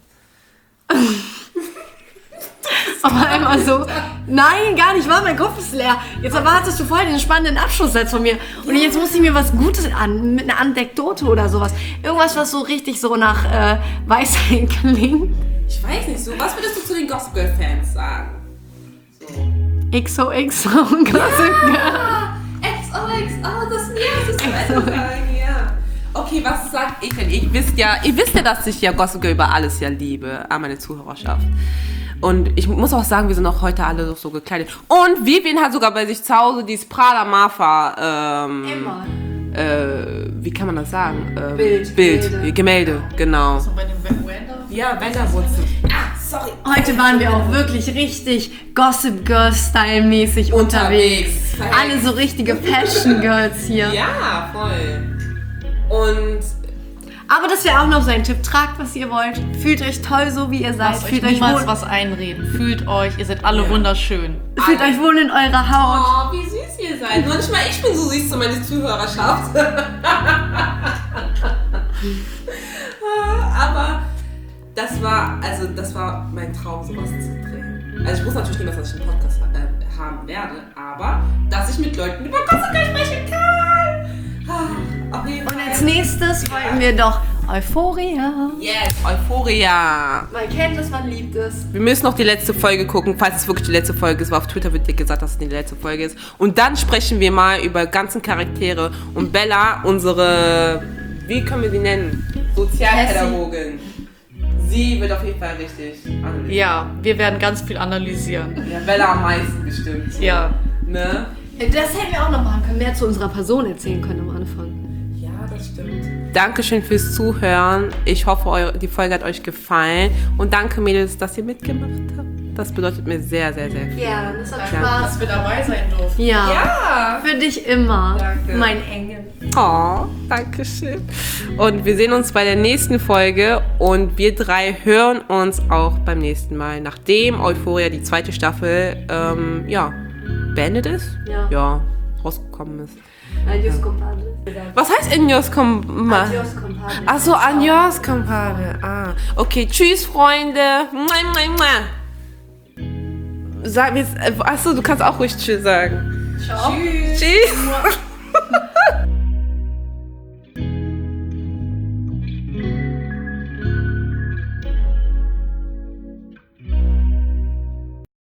Aber einmal so, nein, gar nicht wahr, mein Kopf ist leer. Jetzt erwartest du voll den spannenden Abschlusssatz von mir. Und jetzt muss ich mir was Gutes mit einer Anekdote oder sowas. Irgendwas, was so richtig so nach Weisheit klingt.
Ich weiß nicht so, was würdest du zu den Gossip Girl Fans sagen? So.
XOXO und Gossip Girl.
XOXO, das ist zu Ende sagen, ja. Okay, was sagt ich denn? Ihr wisst ja, dass ich ja Gossip Girl über alles ja liebe, an meine Zuhörerschaft. Und ich muss auch sagen, wir sind auch heute alle so gekleidet. Und Vivian hat sogar bei sich zu Hause dieses Prada Marfa,
Immer.
wie kann man das sagen?
Bild.
Gemälde, genau.
So bei dem Wender?
Ja, Wenderwurzel. Sorry.
Heute waren wir auch wirklich richtig Gossip Girl Style mäßig unterwegs. Alle so richtige Fashion Girls hier.
Ja, voll.
Aber das wäre auch noch so ein Tipp. Tragt, was ihr wollt. Fühlt euch toll, so wie ihr seid.
Lasst
Fühlt
euch niemals
wohl.
was einreden. Fühlt euch, ihr seid alle wunderschön.
Fühlt euch wohl in eurer Haut.
Oh, wie süß ihr seid. Manchmal ich bin so süß zu meiner Zuhörerschaft. Aber das war mein Traum, sowas zu drehen. Also ich wusste natürlich niemals, dass ich einen Podcast haben werde, aber dass ich mit Leuten über Kosovo sprechen kann. Auf jeden Fall.
Und als nächstes wollen wir doch Euphoria.
Yes, Euphoria.
Man kennt es, man liebt es.
Wir müssen noch die letzte Folge gucken, falls es wirklich die letzte Folge ist, weil auf Twitter wird dir gesagt, dass es die letzte Folge ist. Und dann sprechen wir mal über ganzen Charaktere und Bella, unsere, wie können wir sie nennen? Sozialpädagogin. Sie wird auf jeden Fall richtig analysieren.
Ja, wir werden ganz viel analysieren.
Ja, Bella am meisten bestimmt.
Ja.
Ne?
Das hätten wir auch noch machen können. Mehr zu unserer Person erzählen können am Anfang.
Ja, das stimmt. Dankeschön fürs Zuhören. Ich hoffe, die Folge hat euch gefallen. Und danke, Mädels, dass ihr mitgemacht habt. Das bedeutet mir sehr, sehr, sehr viel.
Ja, das hat
Danke,
Spaß.
dass wir dabei sein durften.
Ja. Für dich immer.
Danke.
Mein Engel.
Oh, danke schön. Und wir sehen uns bei der nächsten Folge und wir drei hören uns auch beim nächsten Mal, nachdem Euphoria die zweite Staffel beendet ist. Ja, rausgekommen ist.
Adios, compadre.
Was heißt Adios, compadre?
Adios, compadre.
Achso, adios, compadre. Ah, okay, tschüss, Freunde. Sag jetzt, achso, du kannst auch ruhig tschüss sagen.
Ciao.
Tschüss.